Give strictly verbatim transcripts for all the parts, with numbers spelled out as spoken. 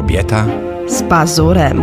Kobieta z pazurem.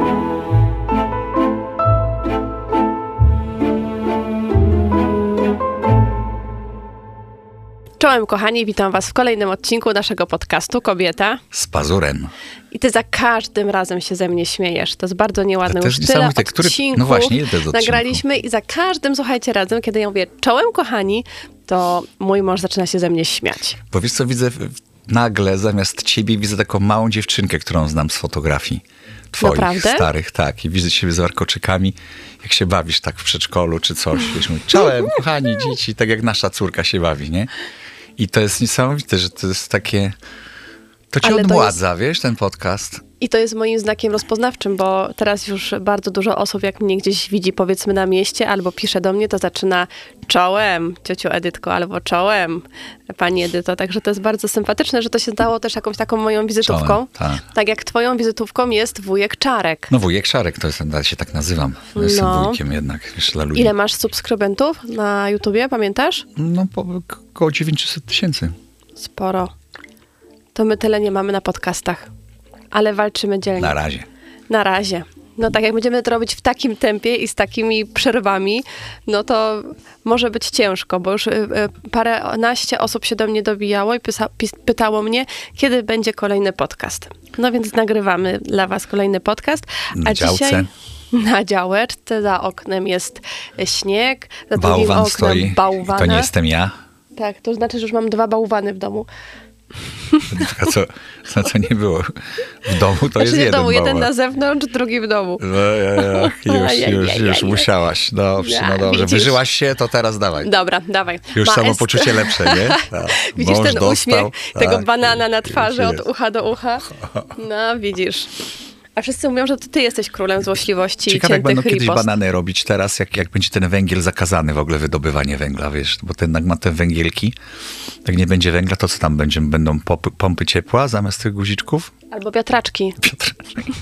Czołem kochani, witam was w kolejnym odcinku naszego podcastu Kobieta z pazurem. I ty za każdym razem się ze mnie śmiejesz. To jest bardzo nieładne. To Już też tyle który, odcinków no właśnie, ile to jest nagraliśmy i za każdym, słuchajcie, razem, kiedy ja mówię czołem kochani, to mój mąż zaczyna się ze mnie śmiać. Bo wiesz co, widzę nagle zamiast ciebie widzę taką małą dziewczynkę, którą znam z fotografii twoich Naprawdę? starych. Tak, i widzę ciebie z warkoczykami, jak się bawisz tak w przedszkolu czy coś. Wiesz, mówię, czołem kochani dzieci, tak jak nasza córka się bawi, nie? I to jest niesamowite, że to jest takie... To cię Ale to odmładza, jest... wiesz, ten podcast. I to jest moim znakiem rozpoznawczym, bo teraz już bardzo dużo osób, jak mnie gdzieś widzi, powiedzmy na mieście, albo pisze do mnie, to zaczyna czołem, ciociu Edytko, albo czołem, pani Edyto. Także to jest bardzo sympatyczne, że to się stało też jakąś taką moją wizytówką. Czołem, tak. Tak jak twoją wizytówką jest wujek Czarek. No wujek Czarek, to jest, ja się tak nazywam. Ja jestem No. wujkiem jednak, wiesz, dla ludzi. Ile masz subskrybentów na YouTubie, pamiętasz? No, po, około dziewięćset tysięcy. Sporo. To my tyle nie mamy na podcastach, ale walczymy dzielnie. Na razie. Na razie. No tak, jak będziemy to robić w takim tempie i z takimi przerwami, no to może być ciężko, bo już y, y, paręnaście osób się do mnie dobijało i pysa, pis, pytało mnie, kiedy będzie kolejny podcast. No więc nagrywamy dla was kolejny podcast. Na A działce. dzisiaj na działeczce, za oknem jest śnieg, za drugim Bałwan oknem stoi. bałwana. To nie jestem ja. Tak, to znaczy, że już mam dwa bałwany w domu. A co, co, co nie było w domu, to Znaczy jest nie w jeden domu, jeden bałwan. na zewnątrz, drugi w domu. No, ja, ja, już, już, już musiałaś. Dobrze, no dobrze. Widzisz? Wyżyłaś się, to teraz dawaj. Dobra, dawaj. Już Maestro. samopoczucie lepsze, nie? Tak. Widzisz Mąż ten dostał, uśmiech tego tak, banana na twarzy jest. od ucha do ucha? No, widzisz. A wszyscy mówią, że to ty jesteś królem złośliwości Ciekawe, i jak będą ciętych kiedyś ripost. banany robić teraz, jak, jak będzie ten węgiel zakazany, w ogóle wydobywanie węgla, wiesz, bo ten ma te węgielki, jak nie będzie węgla, to co tam będzie? Będą pompy, pompy ciepła zamiast tych guziczków? Albo wiatraczki. Wiatraczki.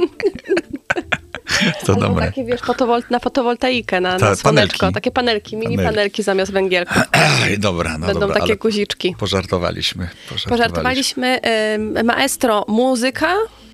To Albo dobre. takie, wiesz, fotowol- na fotowoltaikę, na, Ta- na słoneczko. panelki. Takie panelki, mini Panelki. panelki zamiast węgielków. Ej, dobra, no Będą dobra, takie ale guziczki. pożartowaliśmy. Pożartowaliśmy. Pożartowaliśmy. Y, maestro, muzyka.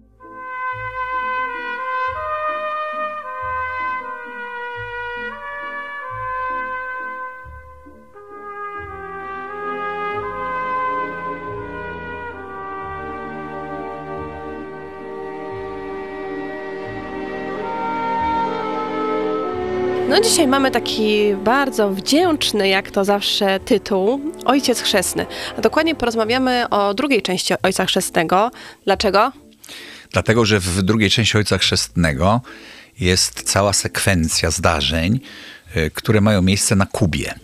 No dzisiaj mamy taki bardzo wdzięczny, jak to zawsze, tytuł Ojciec Chrzestny. A dokładnie porozmawiamy o drugiej części Ojca Chrzestnego. Dlaczego? Dlatego, że w drugiej części Ojca Chrzestnego jest cała sekwencja zdarzeń, y, które mają miejsce na Kubie.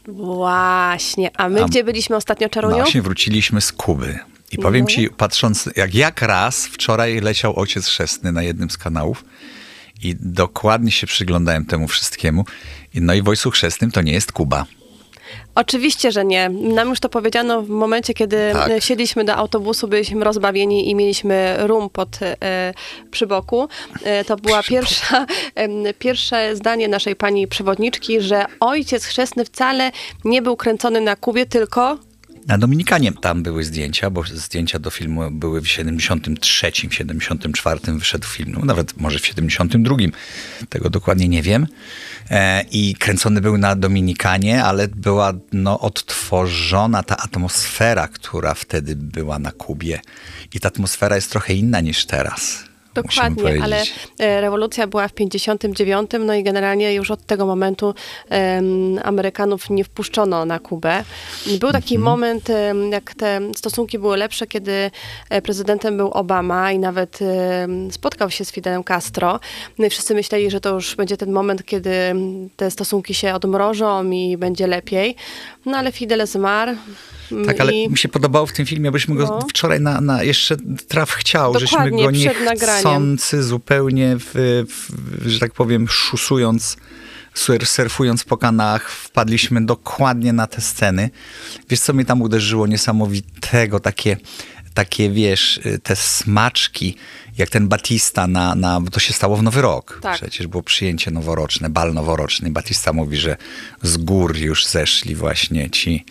Właśnie. A my A- gdzie byliśmy ostatnio, No Czaruniu? właśnie wróciliśmy z Kuby. I powiem No. ci, patrząc, jak, jak raz wczoraj leciał Ojciec Chrzestny na jednym z kanałów i dokładnie się przyglądałem temu wszystkiemu. I no i w Ojcu Chrzestnym to nie jest Kuba. Oczywiście, że nie. Nam już to powiedziano w momencie, kiedy Tak. e, siedliśmy do autobusu, byliśmy rozbawieni i mieliśmy rum pod, e, przy boku. E, to była pierwsza, em, pierwsze zdanie naszej pani przewodniczki, że Ojciec Chrzestny wcale nie był kręcony na Kubie, tylko... Na Dominikanie tam były zdjęcia, bo zdjęcia do filmu były w siedemdziesiątym trzecim, siedemdziesiątym czwartym wyszedł film, no nawet może w siedemdziesiątym drugim, tego dokładnie nie wiem. E, I kręcony był na Dominikanie, ale była no, odtworzona ta atmosfera, która wtedy była na Kubie. I ta atmosfera jest trochę inna niż teraz. musimy Dokładnie, powiedzieć. ale e, rewolucja była w pięćdziesiątym dziewiątym, no i generalnie już od tego momentu em, Amerykanów nie wpuszczono na Kubę. Był taki Mhm. moment, em, jak te stosunki były lepsze, kiedy e, prezydentem był Obama i nawet em, spotkał się z Fidelem Castro. No i wszyscy myśleli, że to już będzie ten moment, kiedy em, te stosunki się odmrożą i będzie lepiej. No ale Fidel zmarł. m, Tak, ale i... mi się podobało w tym filmie, bośmy go No. wczoraj na, na jeszcze traf chciał, żeśmy Dokładnie, go przed nagraniem. niechcący zupełnie, w, w, że tak powiem, szusując, sur- surfując po kanałach, wpadliśmy dokładnie na te sceny. Wiesz, co mnie tam uderzyło niesamowitego? Takie, takie wiesz, te smaczki jak ten Batista na, na... Bo to się stało w Nowy Rok. Tak. Przecież było przyjęcie noworoczne, bal noworoczny. Batista mówi, że z gór już zeszli właśnie ci,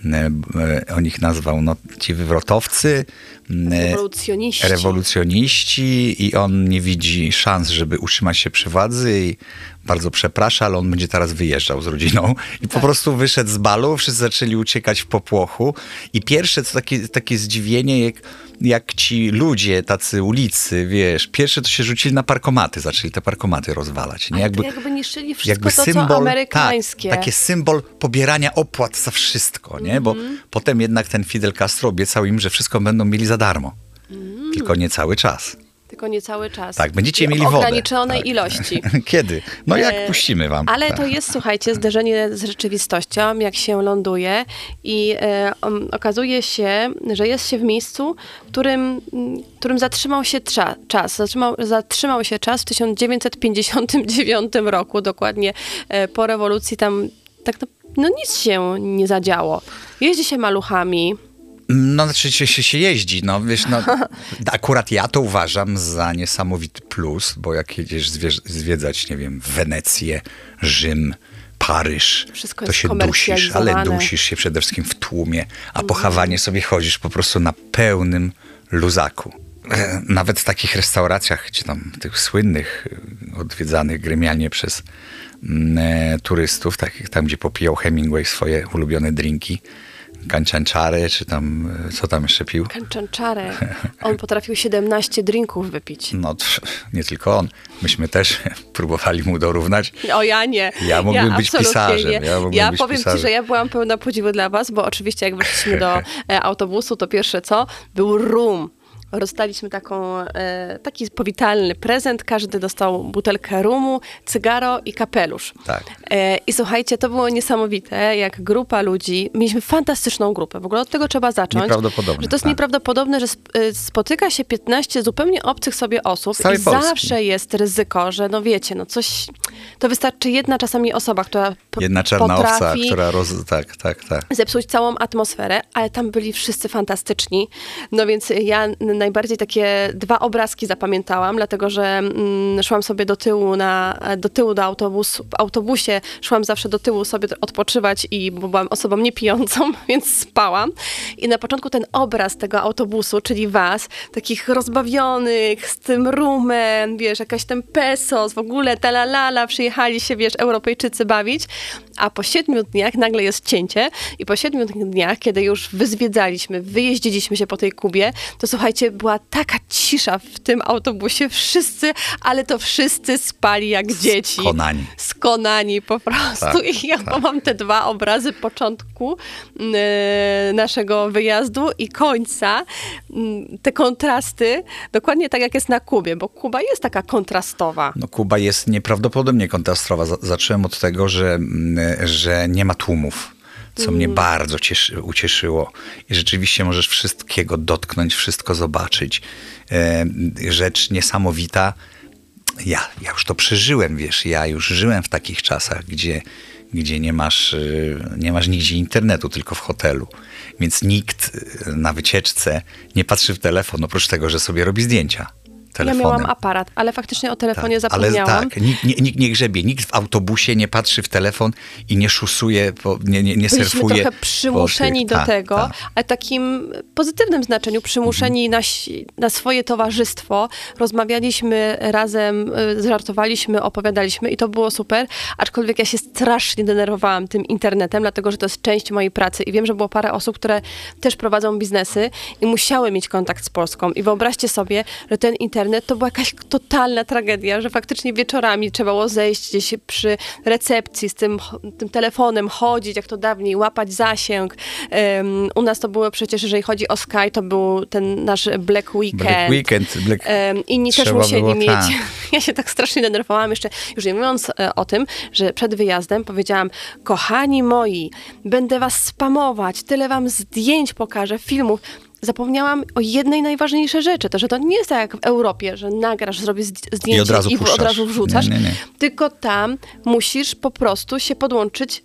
e, on ich nazwał, no, ci wywrotowcy, Rewolucjoniści. rewolucjoniści i on nie widzi szans, żeby utrzymać się przy władzy i bardzo przeprasza, ale on będzie teraz wyjeżdżał z rodziną. I po Tak. prostu wyszedł z balu, wszyscy zaczęli uciekać w popłochu i pierwsze to takie, takie zdziwienie, jak, jak ci ludzie, tacy ulicy, wiesz, pierwsze to się rzucili na parkomaty, zaczęli te parkomaty rozwalać. Nie? Jakby, jakby niszczyli wszystko jakby to, symbol, co amerykańskie. Tak, takie symbol pobierania opłat za wszystko, nie? Bo Mhm. potem jednak ten Fidel Castro obiecał im, że wszystko będą mieli za darmo. Mm. Tylko nie cały czas. Tylko nie cały czas. Tak, będziecie I mieli wodę. ograniczonej Tak. ilości. Kiedy? No jak E, puścimy wam. Ale Tak. to jest, słuchajcie, zderzenie z rzeczywistością, jak się ląduje i e, um, okazuje się, że jest się w miejscu, którym, którym zatrzymał się trza, czas. Zatrzymał, zatrzymał się czas w tysiąc dziewięćset pięćdziesiątym dziewiątym roku, dokładnie e, po rewolucji. Tam tak no, no nic się nie zadziało. Jeździ się maluchami. No, znaczy się, się, się jeździ, no wiesz, no, akurat ja to uważam za niesamowity plus, bo jak jedziesz zwierz- zwiedzać, nie wiem, Wenecję, Rzym, Paryż, Wszystko to jest się dusisz, ale komercjalizowane. dusisz się przede wszystkim w tłumie, a po Hawanie sobie chodzisz po prostu na pełnym luzaku. E, Nawet w takich restauracjach, gdzie tam tych słynnych, e, odwiedzanych gremialnie przez mm, e, turystów, takich tam, gdzie popijał Hemingway swoje ulubione drinki, kancianczary, czy tam, e, co tam jeszcze pił? Kanczanczarę. On potrafił siedemnaście drinków wypić. No, tch, nie tylko on. Myśmy też próbowali mu dorównać. O, ja nie. Ja mógłbym być absolutnie pisarzem. Nie. Ja mógłbym Ja być powiem pisarzem. ci, że ja byłam pełna podziwu dla was, bo oczywiście jak weszliśmy do e, autobusu, to pierwsze co? Był rum. Rozdaliśmy taką, e, taki powitalny prezent. Każdy dostał butelkę rumu, cygaro i kapelusz. Tak. E, I słuchajcie, to było niesamowite, jak grupa ludzi, mieliśmy fantastyczną grupę, w ogóle od tego trzeba zacząć. Nieprawdopodobne, Że to jest tak. nieprawdopodobne, że sp- e, spotyka się piętnaście zupełnie obcych sobie osób Z całej i Polski. zawsze jest ryzyko, że no wiecie, no coś, to wystarczy jedna czasami osoba, która p- Jedna czarna owca, potrafi która roz... Tak, tak, tak. zepsuć całą atmosferę, ale tam byli wszyscy fantastyczni. No więc ja n- najbardziej takie dwa obrazki zapamiętałam, dlatego że mm, szłam sobie do tyłu na, do tyłu do autobusu. W autobusie szłam zawsze do tyłu sobie odpoczywać i bo byłam osobą niepijącą, więc spałam. I na początku ten obraz tego autobusu, czyli was, takich rozbawionych, z tym rumem, wiesz, jakaś tam pesos, w ogóle talalala, przyjechali się, wiesz, Europejczycy bawić, a po siedmiu dniach nagle jest cięcie i po siedmiu dniach, kiedy już wyzwiedzaliśmy, wyjeździliśmy się po tej Kubie, to słuchajcie, była taka cisza w tym autobusie, wszyscy, ale to wszyscy spali jak dzieci. Skonani. Skonani po prostu. Tak, I ja tak. mam te dwa obrazy początku e, naszego wyjazdu i końca. Mm, Te kontrasty, dokładnie tak jak jest na Kubie, bo Kuba jest taka kontrastowa. No, Kuba jest nieprawdopodobnie kontrastowa. Z- Zacząłem od tego, że, mm, że nie ma tłumów, co mnie bardzo cieszy, ucieszyło. I rzeczywiście możesz wszystkiego dotknąć, wszystko zobaczyć. E, rzecz niesamowita. Ja, ja już to przeżyłem, wiesz, ja już żyłem w takich czasach, gdzie, gdzie nie masz, y, nie masz nigdzie internetu, tylko w hotelu. Więc nikt y, na wycieczce nie patrzy w telefon, oprócz tego, że sobie robi zdjęcia telefonem. Ja miałam aparat, ale faktycznie o telefonie Tak, ale zapomniałam. tak, nikt, nie- nikt nie grzebie, nikt w autobusie nie patrzy w telefon i nie szusuje, po, nie, nie, nie Byliśmy surfuje. trochę przymuszeni po do tych- tak, tego, tak. ale w takim pozytywnym znaczeniu, przymuszeni Mhm. na, ś- na swoje towarzystwo. Rozmawialiśmy razem, y, żartowaliśmy, opowiadaliśmy i to było super, aczkolwiek ja się strasznie denerwowałam tym internetem, dlatego, że to jest część mojej pracy i wiem, że było parę osób, które też prowadzą biznesy i musiały mieć kontakt z Polską i wyobraźcie sobie, że ten internet to była jakaś totalna tragedia, że faktycznie wieczorami trzeba było zejść gdzieś przy recepcji z tym, tym telefonem, chodzić jak to dawniej, łapać zasięg. Um, u nas to było przecież, jeżeli chodzi o Sky, to był ten nasz Black Weekend. Black Weekend, Black... Um, inni też Trzeba musieli było, mieć. tak. Ja się tak strasznie denerwowałam jeszcze, już nie mówiąc e, o tym, że przed wyjazdem powiedziałam, kochani moi, będę was spamować, tyle wam zdjęć pokażę, filmów. Zapomniałam o jednej najważniejszej rzeczy, to że to nie jest tak jak w Europie, że nagrasz, zrobisz zdj- zdjęcie I od razu i puszczasz. od razu wrzucasz, Nie, nie, nie. tylko tam musisz po prostu się podłączyć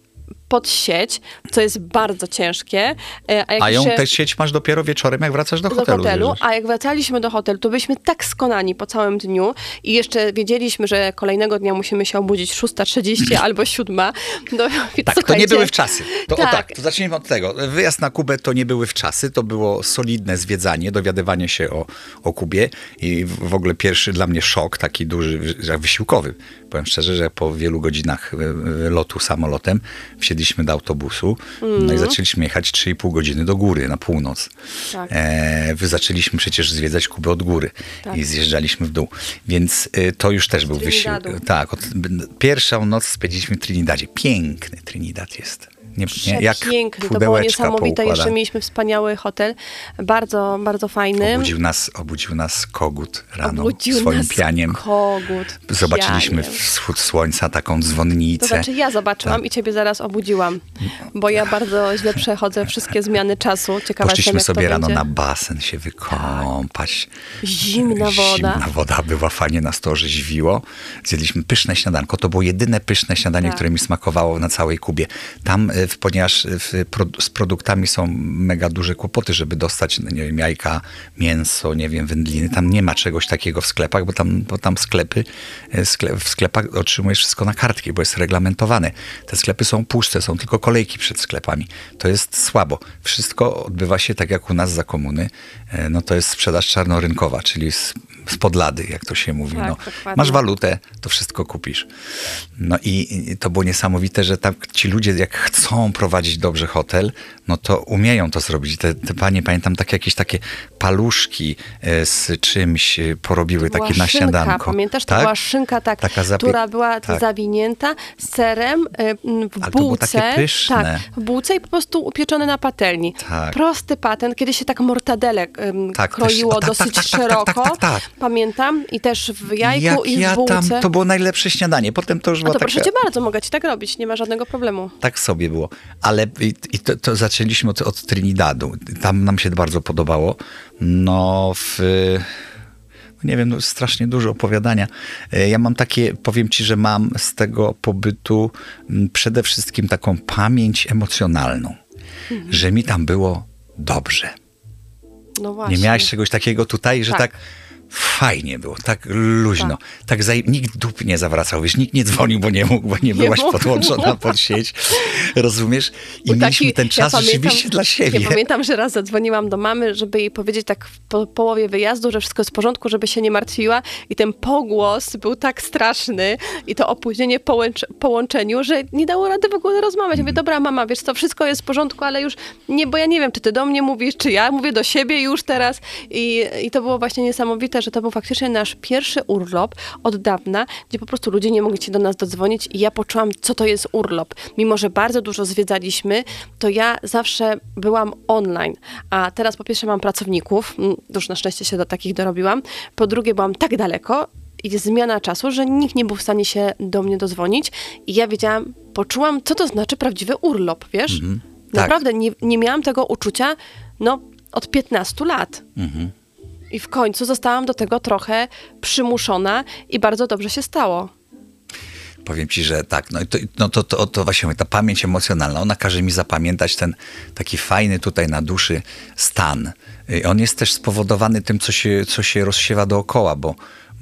pod sieć, co jest bardzo ciężkie. A, jak a ją się... tę sieć masz dopiero wieczorem, jak wracasz do, do hotelu. hotelu a jak wracaliśmy do hotelu, to byliśmy tak skonani po całym dniu i jeszcze wiedzieliśmy, że kolejnego dnia musimy się obudzić szósta trzydzieści albo siódma. No, tak, to nie były w czasy. To, tak. O tak, to zacznijmy od tego. Wyjazd na Kubę to nie były w czasy, to było solidne zwiedzanie, dowiadywanie się o, o Kubie i w ogóle pierwszy dla mnie szok, taki duży, wysiłkowy. Powiem szczerze, że po wielu godzinach lotu samolotem wsiedliśmy do autobusu, mm. no i zaczęliśmy jechać trzy i pół godziny do góry, na północ. Tak. E, wy zaczęliśmy przecież zwiedzać Kubę od góry tak. i zjeżdżaliśmy w dół. Więc y, to już też był wysiłek. Tak, od, pierwszą noc spędziliśmy w Trinidadzie. Piękny Trinidad jest. Nie, nie, jak piękny, to było niesamowite. Jeszcze mieliśmy wspaniały hotel, bardzo, bardzo fajny. Obudził nas, obudził nas kogut rano obudził swoim nas pianiem. kogut. Zobaczyliśmy pianiem. wschód słońca, taką dzwonnicę. To znaczy ja zobaczyłam tak. i ciebie zaraz obudziłam, bo ja bardzo źle przechodzę wszystkie zmiany czasu. Ciekawa Poszliśmy jestem, sobie rano będzie. na basen się wykąpać. Tak. Zimna woda. Zimna woda była, fajnie nas to orzeźwiło. Zjedliśmy pyszne śniadanko. To było jedyne pyszne śniadanie, tak. które mi smakowało na całej Kubie. Tam, ponieważ w, z produktami są mega duże kłopoty, żeby dostać, nie wiem, jajka, mięso, nie wiem, wędliny. Tam nie ma czegoś takiego w sklepach, bo tam, bo tam sklepy, sklep, w sklepach otrzymujesz wszystko na kartki, bo jest reglamentowane. Te sklepy są puste, są tylko kolejki przed sklepami. To jest słabo. Wszystko odbywa się tak jak u nas za komuny. No to jest sprzedaż czarnorynkowa, czyli z, z podlady, jak to się mówi. Tak, no, dokładnie. masz walutę, to wszystko kupisz. No i, i to było niesamowite, że tam ci ludzie, jak chcą prowadzić dobrze hotel, no to umieją to zrobić. Te, te panie, pamiętam, takie jakieś takie paluszki z czymś porobiły, to takie na szynka, śniadanko. Pamiętasz? To tak? była szynka, tak, Taka zapi- która była tak. zawinięta serem w Ale bułce. to było takie pyszne. Tak, w bułce i po prostu upieczone na patelni. Tak. Prosty patent. Kiedyś się tak mortadele um, tak, kroiło też, tak, dosyć tak, tak, szeroko. Tak, tak, tak, tak, tak. Pamiętam. I też w jajku Jak i w ja bułce. Tam, to było najlepsze śniadanie. Potem to już A było to takie... proszę cię bardzo, mogę ci tak robić. Nie ma żadnego problemu. Tak sobie było. Ale i, i to, to zaczęliśmy od, od Trinidadu. Tam nam się bardzo podobało. No w... Nie wiem, no strasznie dużo opowiadania. Ja mam takie, powiem ci, że mam z tego pobytu przede wszystkim taką pamięć emocjonalną. Mhm. Że mi tam było dobrze. No właśnie. Nie miałaś czegoś takiego tutaj, że tak, tak fajnie było, tak luźno. Tak. tak zaj- nikt dup nie zawracał, wiesz, nikt nie dzwonił, bo nie mógł, bo nie, nie byłaś mógł. podłączona pod sieć. Rozumiesz? I Bo mieliśmy taki, ten czas ja rzeczywiście pamiętam, dla siebie. Ja pamiętam, że raz zadzwoniłam do mamy, żeby jej powiedzieć tak w po, połowie wyjazdu, że wszystko jest w porządku, żeby się nie martwiła i ten pogłos był tak straszny i to opóźnienie po połącz- połączeniu, że nie dało rady w ogóle rozmawiać. Ja mówię, dobra mama, wiesz co, wszystko jest w porządku, ale już nie, bo ja nie wiem, czy ty do mnie mówisz, czy ja mówię do siebie już teraz i, i to było właśnie niesamowite, że to był faktycznie nasz pierwszy urlop od dawna, gdzie po prostu ludzie nie mogli się do nas dodzwonić i ja poczułam, co to jest urlop. Mimo że bardzo dużo zwiedzaliśmy, to ja zawsze byłam online, a teraz po pierwsze mam pracowników, już na szczęście się do takich dorobiłam, po drugie byłam tak daleko i jest zmiana czasu, że nikt nie był w stanie się do mnie dozwonić i ja wiedziałam, poczułam, co to znaczy prawdziwy urlop, wiesz? Mhm, Naprawdę tak. nie, nie miałam tego uczucia, no, od piętnastu lat. Mhm. I w końcu zostałam do tego trochę przymuszona i bardzo dobrze się stało. Powiem ci, że tak, no, to, no to, to, to właśnie ta pamięć emocjonalna, ona każe mi zapamiętać ten taki fajny tutaj na duszy stan. On jest też spowodowany tym, co się, co się rozsiewa dookoła, bo,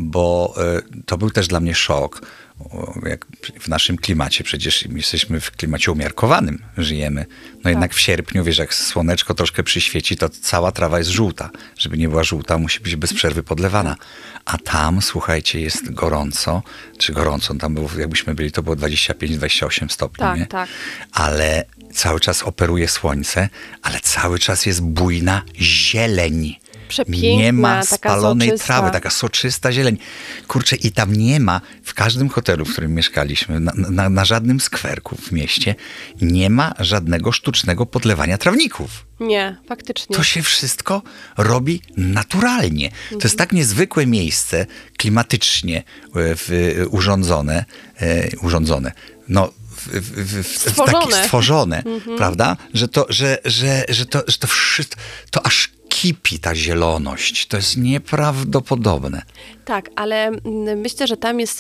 bo to był też dla mnie szok. Jak w naszym klimacie, przecież jesteśmy w klimacie umiarkowanym, żyjemy. No tak. Jednak w sierpniu, wiesz, jak słoneczko troszkę przyświeci, to cała trawa jest żółta. Żeby nie była żółta, musi być bez przerwy podlewana. A tam, słuchajcie, jest gorąco, czy gorąco, tam było, jakbyśmy byli, to było dwadzieścia pięć dwadzieścia osiem stopni, tak, nie? Tak. Ale cały czas operuje słońce, ale cały czas jest bujna zieleń. Przepiękna, nie ma spalonej taka trawy, taka soczysta zieleń. Kurczę, i tam nie ma, w każdym hotelu, w którym mieszkaliśmy, na, na, na żadnym skwerku w mieście, nie ma żadnego sztucznego podlewania trawników. Nie, faktycznie. To się wszystko robi naturalnie. Mhm. To jest tak niezwykłe miejsce, klimatycznie w, urządzone, e, urządzone, no, W, w, w, stworzone, takie stworzone mhm. prawda? Że to, że, że, że to, że to wszystko, to aż kipi ta zieloność. To jest nieprawdopodobne. Tak, ale myślę, że tam jest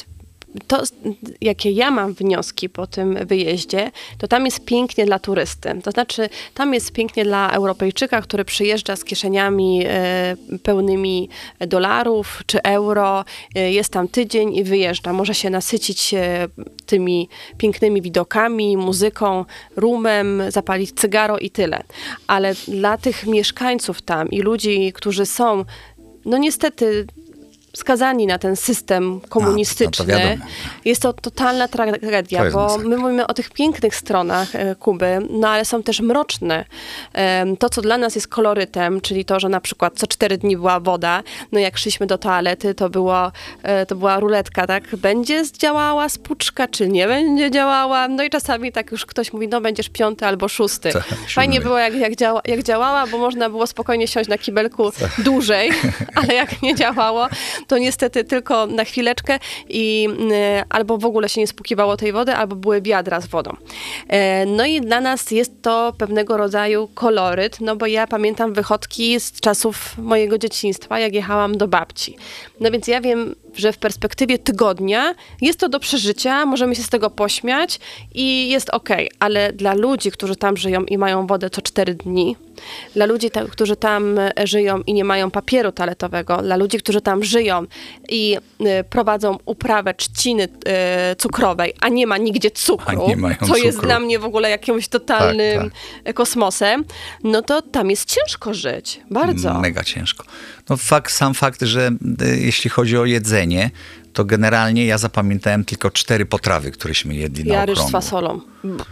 to, jakie ja mam wnioski po tym wyjeździe, to tam jest pięknie dla turysty. To znaczy, tam jest pięknie dla Europejczyka, który przyjeżdża z kieszeniami e, pełnymi dolarów czy euro, e, jest tam tydzień i wyjeżdża. Może się nasycić e, tymi pięknymi widokami, muzyką, rumem, zapalić cygaro i tyle. Ale dla tych mieszkańców tam i ludzi, którzy są, no niestety, skazani na ten system komunistyczny. No, no to jest to totalna tragedia, to jest bo masakra. my mówimy o tych pięknych stronach e, Kuby, no ale są też mroczne. E, to, co dla nas jest kolorytem, czyli to, że na przykład co cztery dni była woda, no jak szliśmy do toalety, to, było, e, to była ruletka, tak? Będzie działała spuczka, czy nie będzie działała? No i czasami tak już ktoś mówi, no będziesz piąty albo szósty. Tak, Fajnie siódmy. było, jak, jak, działa, jak działała, bo można było spokojnie siąść na kibelku dłużej, ale jak nie działało, to niestety tylko na chwileczkę i y, albo w ogóle się nie spłukiwało tej wody, albo były wiadra z wodą. E, no i dla nas jest to pewnego rodzaju koloryt, no bo ja pamiętam wychodki z czasów mojego dzieciństwa, jak jechałam do babci. No więc ja wiem, że w perspektywie tygodnia jest to do przeżycia, możemy się z tego pośmiać i jest okej, ale dla ludzi, którzy tam żyją i mają wodę co cztery dni, dla ludzi, ta, którzy tam żyją i nie mają papieru toaletowego, dla ludzi, którzy tam żyją i y, prowadzą uprawę trzciny y, cukrowej, a nie ma nigdzie cukru, A nie mają co cukru. jest dla mnie w ogóle jakimś totalnym Tak, kosmosem, no to tam jest ciężko żyć. Bardzo. Mega ciężko. No fakt, sam fakt, że y, jeśli chodzi o jedzenie, to generalnie ja zapamiętałem tylko cztery potrawy, któreśmy jedli na Ja ryż z okrągło. fasolą.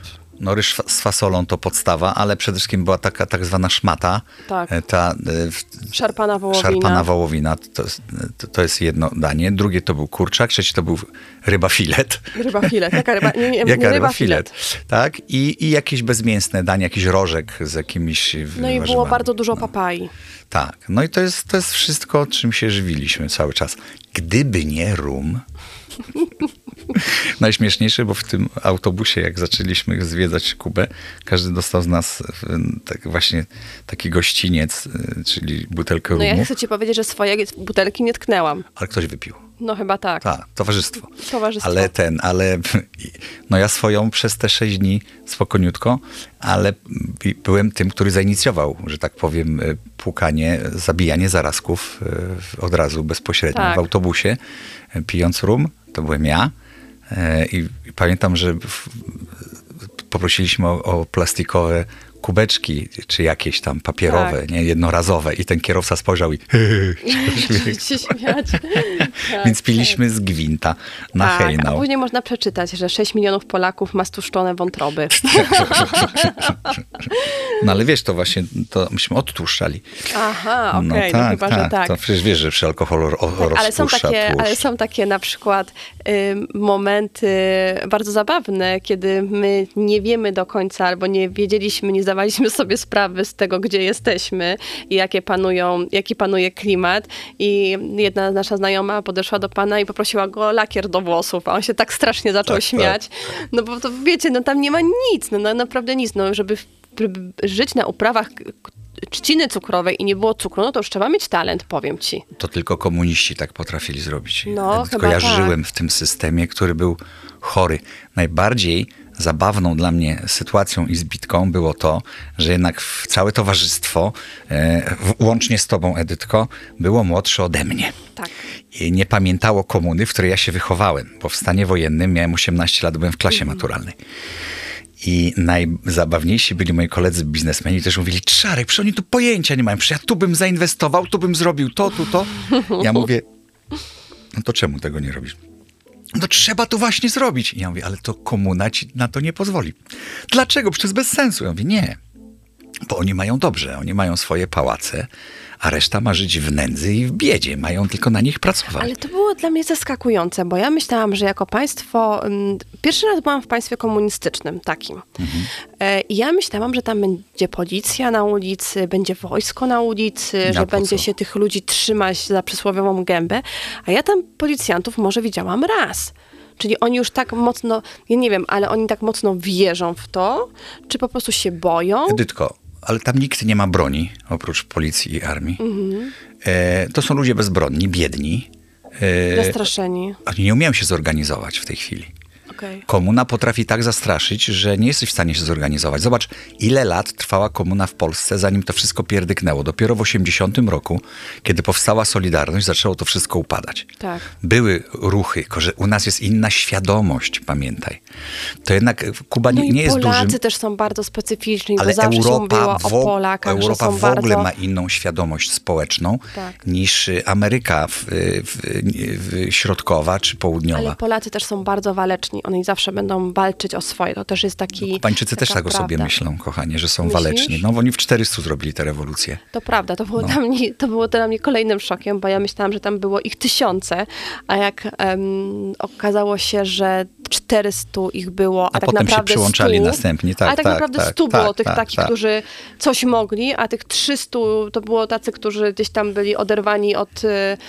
No ryż fa- z fasolą to podstawa, ale przede wszystkim była taka tak zwana szmata. Tak. E, Ta e, w- Szarpana wołowina. szarpana wołowina. To jest, to, to jest jedno danie. Drugie to był kurczak, trzecie to był ryba filet. Ryba filet. Jaka ryba? Nie, nie, Jaka nie ryba filet. Tak? I, I jakieś bezmięsne danie, jakiś rożek z jakimiś No i warzywami. było bardzo dużo papai. Tak. No i to jest, to jest wszystko, czym się żywiliśmy cały czas. Gdyby nie rum... Najśmieszniejsze, bo w tym autobusie, jak zaczęliśmy zwiedzać Kubę, każdy dostał z nas e, tak właśnie taki gościniec, e, czyli butelkę No ja rumu, chcę ci powiedzieć, że swojej butelki nie tknęłam. ale ktoś wypił. No chyba tak. Tak, towarzystwo. Towarzystwo. Ale ten, ale no ja swoją przez te sześć dni spokojniutko, ale byłem tym, który zainicjował, że tak powiem, płukanie, zabijanie zarazków e, od razu bezpośrednio Tak. w autobusie, e, pijąc rum. To byłem ja. E, I, i pamiętam, że w, poprosiliśmy o, o plastikowe kubeczki, czy jakieś tam papierowe, Tak. nie, jednorazowe. I ten kierowca spojrzał i... się śmiać. Tak, Więc piliśmy z gwinta na tak, a hejnał. później można przeczytać, że sześć milionów Polaków ma stłuszczone wątroby. No ale wiesz, to właśnie, to myśmy odtłuszczali. Aha, okej, okay, no, tak, chyba, tak, że tak. To przecież wiesz, że przy alkoholu o, Tak, ale, są takie, tłuszcz. ale są takie na przykład y, momenty bardzo zabawne, kiedy my nie wiemy do końca albo nie wiedzieliśmy, nie zdawaliśmy sobie sprawy z tego, gdzie jesteśmy i jakie panują, jaki panuje klimat. I jedna nasza znajoma podeszła do pana i poprosiła go o lakier do włosów, a on się tak strasznie zaczął Tak, śmiać. No bo to wiecie, no tam nie ma nic, no, no naprawdę nic, no żeby, żeby żyć na uprawach trzciny cukrowej i nie było cukru, no to już trzeba mieć talent, powiem ci. To tylko komuniści tak potrafili zrobić. No, Tylko chyba ja tak. żyłem w tym systemie, który był chory. Najbardziej zabawną dla mnie sytuacją i zbitką było to, że jednak w całe towarzystwo, e, w- łącznie z tobą, Edytko, było młodsze ode mnie. Tak. I nie pamiętało komuny, w której ja się wychowałem, bo w stanie wojennym miałem osiemnaście lat, byłem w klasie maturalnej. I najzabawniejsi byli moi koledzy biznesmeni, też mówili, Czarek, przecież oni tu pojęcia nie mają, przecież ja tu bym zainwestował, tu bym zrobił to, tu, to. Ja mówię, no to czemu tego nie robisz? No trzeba to właśnie zrobić. I ja mówię, ale to komuna ci na to nie pozwoli. Dlaczego? Przecież bez sensu. Ja mówię, nie. Bo oni mają dobrze, oni mają swoje pałace, a reszta ma żyć w nędzy i w biedzie. Mają tylko na nich pracować. Ale to było dla mnie zaskakujące, bo ja myślałam, że jako państwo, ym, pierwszy raz byłam w państwie komunistycznym takim. Mhm. E, I ja myślałam, że tam będzie policja na ulicy, będzie wojsko na ulicy, Na że po będzie co? się tych ludzi trzymać za przysłowiową gębę, a ja tam policjantów może widziałam raz. Czyli oni już tak mocno, ja nie wiem, ale oni tak mocno wierzą w to, czy po prostu się boją? Edytko, ale tam nikt nie ma broni, oprócz policji i armii. Mhm. E, to są ludzie bezbronni, biedni. E, Zastraszeni. Oni nie umieją się zorganizować w tej chwili. Okay. Komuna potrafi tak zastraszyć, że nie jesteś w stanie się zorganizować. Zobacz, ile lat trwała komuna w Polsce, zanim to wszystko pierdyknęło. Dopiero w osiemdziesiątym roku, kiedy powstała Solidarność, zaczęło to wszystko upadać. Tak. Były ruchy, tylko że u nas jest inna świadomość, pamiętaj. To jednak Kuba no nie, i nie jest dużym... Polacy też są bardzo specyficzni, ale bo zawsze Europa się mówiło o wo- Polakach, Europa że są w ogóle bardzo... ma inną świadomość społeczną tak. niż Ameryka w, w, w środkowa czy południowa. Ale Polacy też są bardzo waleczni. Oni zawsze będą walczyć o swoje. To też jest taki... Kubańczycy też tak o sobie prawda. myślą, kochanie, że są Myślisz? waleczni. No, bo oni w czterystu zrobili tę rewolucję. To prawda, to było, No. dla mnie, to było dla mnie kolejnym szokiem, bo ja myślałam, że tam było ich tysiące, a jak um, okazało się, że czterysta ich było, a, A tak potem się naprawdę przyłączali stu, następni. Tak, ale tak, tak, naprawdę tak, stu tak, było tych tak, takich, tak. którzy coś mogli, a tych trzystu to było tacy, którzy gdzieś tam byli oderwani od,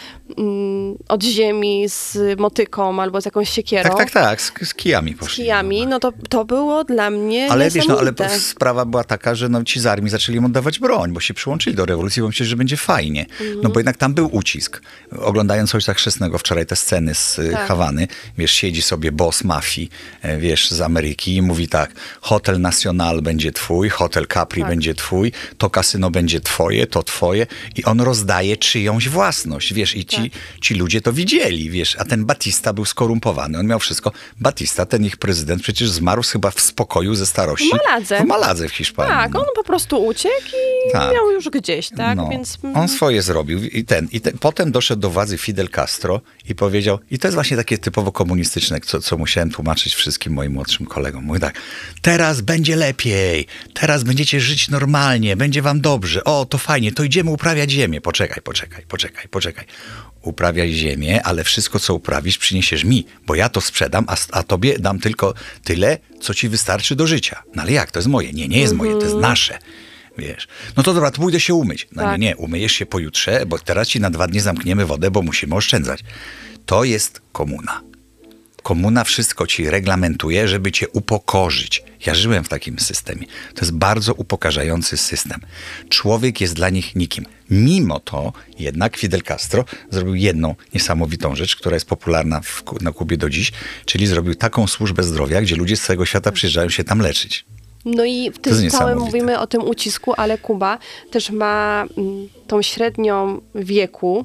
um, od ziemi z motyką albo z jakąś siekierą. Tak, tak, tak, z, z kijami Z poszli. kijami, no to, to było dla mnie Ale wiesz, no ale niesamowite. sprawa była taka, że no, ci z armii zaczęli im oddawać broń, bo się przyłączyli do rewolucji, bo myśleli, że będzie fajnie. No bo jednak tam był ucisk. Oglądając Ojca Chrzestnego wczoraj te sceny z tak. Hawany, wiesz, siedzi sobie boss mafii, wiesz, z Ameryki i mówi tak, Hotel Nacional będzie twój, Hotel Capri tak. będzie twój, to kasyno będzie twoje, to twoje i on rozdaje czyjąś własność, wiesz, i ci, tak. ci ludzie to widzieli, wiesz, a ten Batista był skorumpowany, on miał wszystko. Batista, ten ich prezydent, przecież zmarł chyba w spokoju ze starości. W Maladze. W Maladze w Hiszpanii. Tak, on po prostu uciekł i tak. miał już gdzieś, tak? No. Więc... On swoje zrobił i ten, i ten. Potem doszedł do władzy Fidel Castro i powiedział, i to jest właśnie takie typowo komunistyczne, co, co musiałem tłumaczyć wszystkim moim młodszym kolegom. Mówi tak, teraz będzie lepiej, teraz będziecie żyć normalnie, będzie wam dobrze, o, to fajnie, to idziemy uprawiać ziemię. Poczekaj, poczekaj, poczekaj, poczekaj. Uprawiaj ziemię, ale wszystko, co uprawisz, przyniesiesz mi, bo ja to sprzedam, a, a tobie dam tylko tyle, co ci wystarczy do życia. No ale jak? To jest moje. Nie, nie jest moje, to jest nasze. Wiesz. No to dobra, to pójdę się umyć. No tak. nie, nie, umyjesz się pojutrze, bo teraz ci na dwa dni zamkniemy wodę, bo musimy oszczędzać. To jest komuna. Komuna wszystko ci reglamentuje, żeby cię upokorzyć. Ja żyłem w takim systemie. To jest bardzo upokarzający system. Człowiek jest dla nich nikim. Mimo to jednak Fidel Castro zrobił jedną niesamowitą rzecz, która jest popularna w, na Kubie do dziś, czyli zrobił taką służbę zdrowia, gdzie ludzie z całego świata przyjeżdżają się tam leczyć. No i w tym całym mówimy o tym ucisku, ale Kuba też ma mm, tą średnią wieku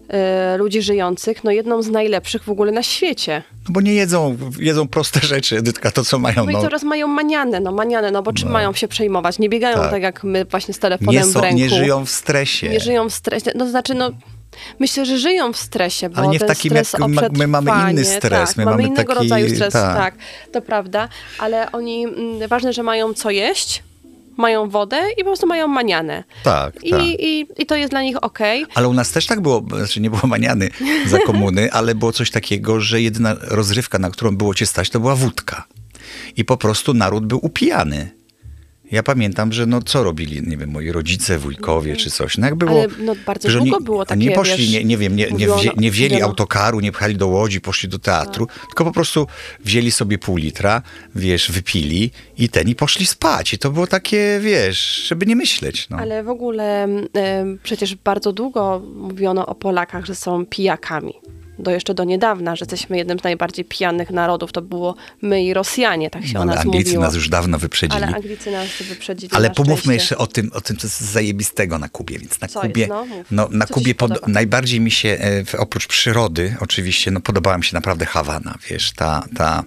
y, ludzi żyjących, no jedną z najlepszych w ogóle na świecie. No bo nie jedzą, jedzą proste rzeczy, Edytka, to co mają. No, no. i teraz mają manianę, no manianę, no bo czym no. mają się przejmować? Nie biegają tak, tak jak my właśnie z telefonem nie są, w ręku. Nie żyją w stresie. Nie żyją w stresie, no znaczy no... Myślę, że żyją w stresie, bo ale nie w ten takim, stres jak o my, my mamy inny stres. Tak, my mamy, mamy innego taki, rodzaju stres, tak. tak, to prawda, ale oni, m, ważne, że mają co jeść, mają wodę i po prostu mają manianę. Tak, I, tak. i, i to jest dla nich okej. Okay. Ale u nas też tak było, znaczy nie było maniany za komuny, ale było coś takiego, że jedyna rozrywka, na którą było cię stać, to była wódka. I po prostu naród był upijany. Ja pamiętam, że no co robili, nie wiem, moi rodzice, wujkowie czy coś. No jak było, ale no bardzo że długo oni, było takie, nie poszli, wiesz, nie, nie wiem, nie, nie, mówiono, wzię, nie wzięli mówiono. autokaru, nie pchali do Łodzi, poszli do teatru, tak. tylko po prostu wzięli sobie pół litra, wiesz, wypili i ten i poszli spać. I to było takie, wiesz, żeby nie myśleć. No. Ale w ogóle y, przecież bardzo długo mówiono o Polakach, że są pijakami. Do jeszcze do niedawna, że jesteśmy jednym z najbardziej pijanych narodów. To było my i Rosjanie, tak się no, o nas ale Anglicy mówiło. nas już dawno wyprzedzili. Ale Anglicy nas wyprzedzili. Ale na pomówmy szczęście. jeszcze o tym, o tym, co jest zajebistego na Kubie. Więc na Co Kubie, jest? No, mów. no, na Co Kubie ci się pod, podoba? najbardziej mi się, e, oprócz przyrody, oczywiście, no podobała mi się naprawdę Hawana, wiesz, ta, ta,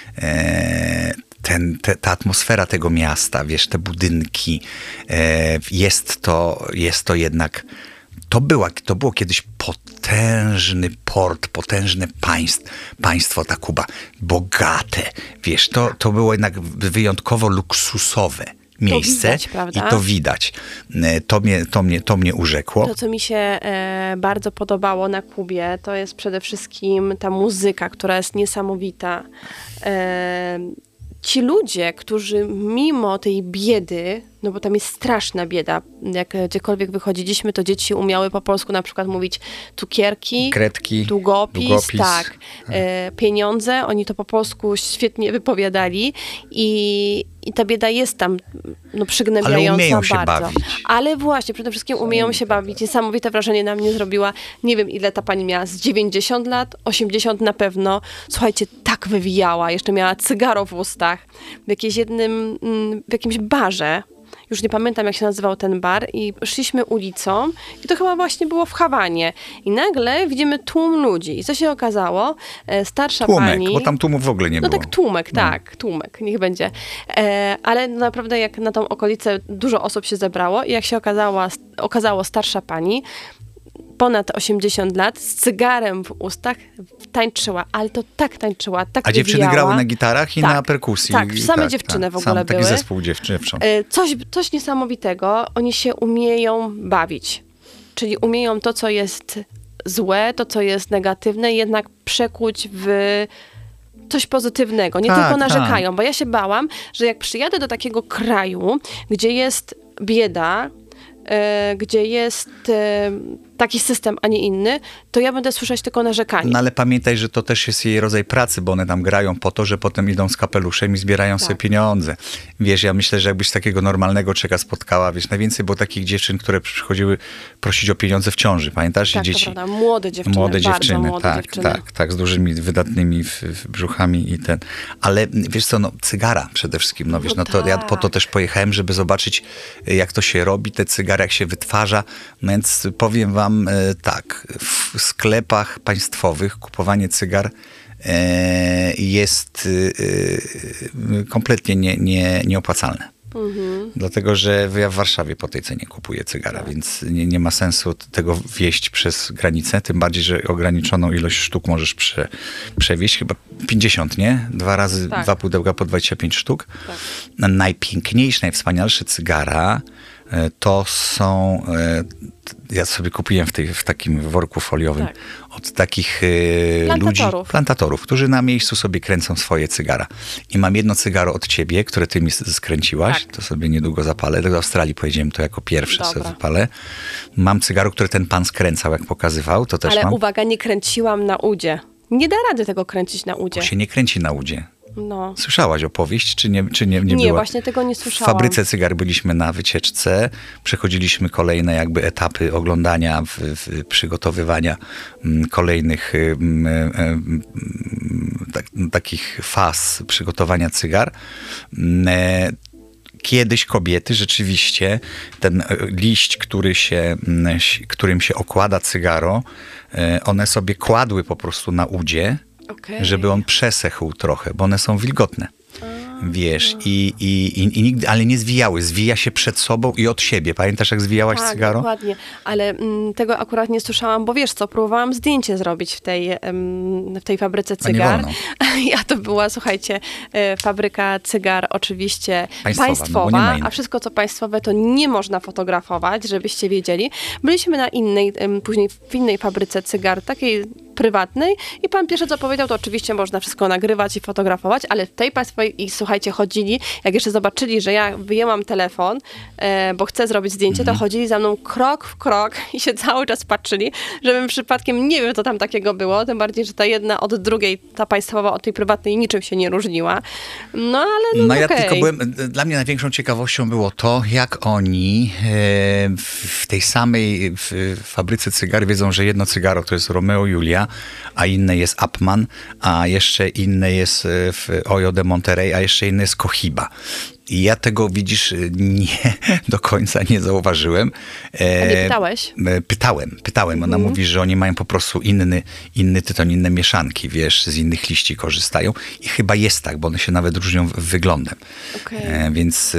e, ten, te, ta atmosfera tego miasta, wiesz, te budynki, e, jest to, jest to jednak, to, była, to było kiedyś potężny port, potężne państw, państwo ta Kuba, bogate, wiesz, to, to było jednak wyjątkowo luksusowe miejsce widać, prawda? i to widać. To mnie, to mnie, to mnie urzekło. To, co mi się e, bardzo podobało na Kubie, to jest przede wszystkim ta muzyka, która jest niesamowita. E, ci ludzie, którzy mimo tej biedy no bo tam jest straszna bieda. Jak gdziekolwiek wychodziliśmy, to dzieci umiały po polsku na przykład mówić cukierki, kredki, długopis, długopis. tak, e, pieniądze, oni to po polsku świetnie wypowiadali i, i ta bieda jest tam no, przygnębiająca Ale umieją się bardzo. bawić. Ale właśnie, przede wszystkim umieją się bawić. Niesamowite wrażenie na mnie zrobiła, nie wiem ile ta pani miała, z dziewięćdziesiąt lat, osiemdziesiąt na pewno. Słuchajcie, tak wywijała, jeszcze miała cygaro w ustach. W jakimś jednym, w jakimś barze, już nie pamiętam jak się nazywał ten bar, i szliśmy ulicą i to chyba właśnie było w Hawanie. I nagle widzimy tłum ludzi. I co się okazało? E, starsza Tłumek, pani... bo tam tłumów w ogóle nie No było. tak, tłumek, No. tak, tłumek, niech będzie. E, ale naprawdę jak na tą okolicę dużo osób się zebrało i jak się okazało, okazało starsza pani, ponad osiemdziesiąt lat, z cygarem w ustach, tańczyła, ale to tak tańczyła, tak A dziewczyny wywijała. grały na gitarach i Tak, na perkusji. tak, I same dziewczyny w ogóle sam taki były. zespół dziewczyn. E, Coś, coś niesamowitego, oni się umieją bawić. Czyli umieją to, co jest złe, to, co jest negatywne, jednak przekuć w coś pozytywnego. Nie Tak, tylko tak. narzekają, bo ja się bałam, że jak przyjadę do takiego kraju, gdzie jest bieda, e, gdzie jest e, taki system, a nie inny, to ja będę słyszeć tylko narzekanie. No ale pamiętaj, że to też jest jej rodzaj pracy, bo one tam grają po to, że potem idą z kapeluszem i zbierają Tak. sobie pieniądze. Wiesz, ja myślę, że jakbyś takiego normalnego czeka spotkała, wiesz, najwięcej było takich dziewczyn, które przychodziły prosić o pieniądze w ciąży, pamiętasz? Tak, I to dzieci, prawda. Młode dziewczyny, młode bardzo dziewczyny, młode tak, dziewczyny. tak, tak, z dużymi, wydatnymi w, w brzuchami i ten. Ale wiesz co, no cygara przede wszystkim, no wiesz, No no to ja tak. po to też pojechałem, żeby zobaczyć, jak to się robi, te cygara, jak się wytwarza, no więc powiem wam e, tak, w sklepach państwowych kupowanie cygar e, jest e, kompletnie nie, nie, nieopłacalne. Mhm. Dlatego, że ja w Warszawie po tej cenie kupuję cygara, więc nie, nie ma sensu tego wieźć przez granicę, tym bardziej, że ograniczoną ilość sztuk możesz prze, przewieźć, chyba pięćdziesiąt, nie? Dwa razy, Tak. dwa pudełka po dwadzieścia pięć sztuk. Tak. Najpiękniejsze, najwspanialsze cygara e, to są, e, ja sobie kupiłem w, tej, w takim worku foliowym Tak. od takich e, ludzi, Plantatorów. plantatorów, którzy na miejscu sobie kręcą swoje cygara. I mam jedno cygaro od ciebie, które ty mi s- skręciłaś, Tak. to sobie niedługo zapalę. Do Australii pojedziemy, to jako pierwsze Dobra. sobie wypalę. Mam cygaro, które ten pan skręcał, jak pokazywał, to też Ale mam. uwaga, nie kręciłam na udzie. Nie da rady tego kręcić na udzie. Bo się nie kręci na udzie. No. Słyszałaś opowieść, czy nie, czy nie, nie, Nie, była? właśnie tego nie W słyszałam. fabryce cygar byliśmy na wycieczce, przechodziliśmy kolejne jakby etapy oglądania, w, w, przygotowywania mm, kolejnych mm, mm, tak, takich faz przygotowania cygar. Mm, e, Kiedyś kobiety rzeczywiście, ten e, liść, który się, mm, ś- którym się okłada cygaro, e, one sobie kładły po prostu na udzie, Okej. żeby on przesechł trochę, bo one są wilgotne. Wiesz, i, i, i, i nigdy, ale nie zwijały. Zwija się przed sobą i od siebie. Pamiętasz, jak zwijałaś Tak, cygaro? dokładnie. Ale mm, tego akurat nie słyszałam, bo wiesz co, próbowałam zdjęcie zrobić w tej, em, w tej fabryce A nie cygar. wolno. Ja to była, słuchajcie, e, fabryka cygar oczywiście Państwowa, państwowa, no bo nie ma innej. a wszystko co państwowe to nie można fotografować, żebyście wiedzieli. Byliśmy na innej, em, później w innej fabryce cygar, takiej prywatnej i pan pierwsze co powiedział, to oczywiście można wszystko nagrywać i fotografować, ale w tej państwowej i słuchajcie, chodzili, jak jeszcze zobaczyli, że ja wyjęłam telefon, e, bo chcę zrobić zdjęcie, Mhm. to chodzili za mną krok w krok i się cały czas patrzyli, żebym przypadkiem, nie wiem, co tam takiego było, tym bardziej, że ta jedna od drugiej, ta państwowa od tej prywatnej niczym się nie różniła. No ale no, No ja okej. tylko byłem, dla mnie największą ciekawością było to, jak oni e, w, w tej samej w, fabryce cygar wiedzą, że jedno cygaro to jest Romeo Julia, a inne jest Upman, a jeszcze inne jest e, w Ojo de Monterey, a jeszcze inne jest Cohiba. I ja tego, widzisz, nie do końca nie zauważyłem. E, A nie pytałeś? E, Pytałem, pytałem. Ona mówi, że oni mają po prostu inny, inny tytoń, inne mieszanki, wiesz, z innych liści korzystają. I chyba jest tak, bo one się nawet różnią w- wyglądem. Okej. E, Więc y,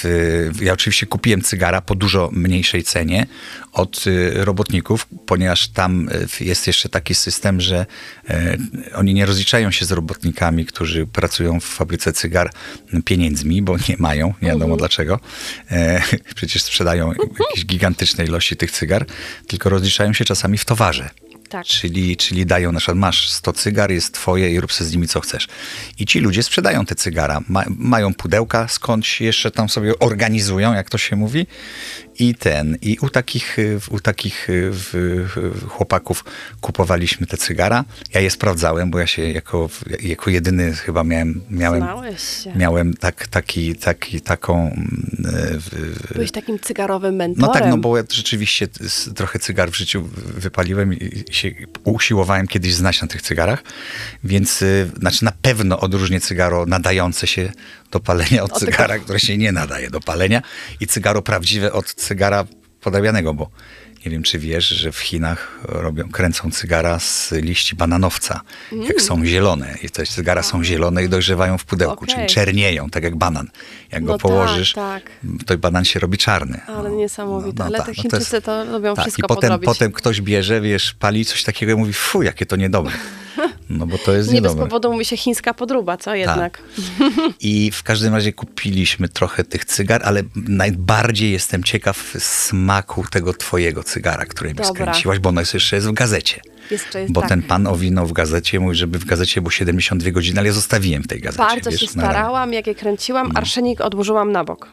w, ja oczywiście kupiłem cygara po dużo mniejszej cenie od y, robotników, ponieważ tam y, jest jeszcze taki system, że e, oni nie rozliczają się z robotnikami, którzy pracują w fabryce cygar pieniędzmi, bo nie mają, nie wiadomo dlaczego. E, przecież sprzedają jakieś gigantyczne ilości tych cygar, tylko rozliczają się czasami w towarze. Tak. Czyli, czyli dają na przykład, masz sto cygar, jest twoje i rób sobie z nimi co chcesz. I ci ludzie sprzedają te cygara. Ma, mają pudełka, skądś jeszcze tam sobie organizują, jak to się mówi. I ten, i u takich, u takich w, w, chłopaków kupowaliśmy te cygara. Ja je sprawdzałem, bo ja się jako, jako jedyny chyba miałem, miałem, miałem tak, taki, taki, taką... W, Byłeś takim cygarowym mentorem. No tak, no bo ja rzeczywiście trochę cygar w życiu wypaliłem i się usiłowałem kiedyś znać na tych cygarach, więc znaczy na pewno odróżnię cygaro nadające się do palenia od cygara, które się nie nadaje do palenia i cygaro prawdziwe od cygara podawianego, bo nie wiem, czy wiesz, że w Chinach robią, kręcą cygara z liści bananowca, mm. jak są zielone. I te cygara są zielone i dojrzewają w pudełku, okay. czyli czernieją, tak jak banan. Jak no go położysz, tak, tak. to banan się robi czarny. Ale no, niesamowite. No, no, Ale tak, te Chińczycy no to, jest, to lubią tak, wszystko i potem, podrobić. potem ktoś bierze, wiesz, pali coś takiego i mówi, fu, jakie to niedobre. No bo to jest nie niedobre. bez powodu mówi się chińska podróba, co jednak. Tak. I w każdym razie kupiliśmy trochę tych cygar, ale najbardziej jestem ciekaw smaku tego twojego cygara, które mi skręciłaś, bo ono jest jeszcze jest w gazecie. Jeszcze jest, bo tak. ten pan owinął w gazecie, mówi, żeby w gazecie było siedemdziesiąt dwie godziny, ale ja zostawiłem w tej gazecie. Bardzo wiesz, się starałam, jak je kręciłam, no. arszenik odłożyłam na bok.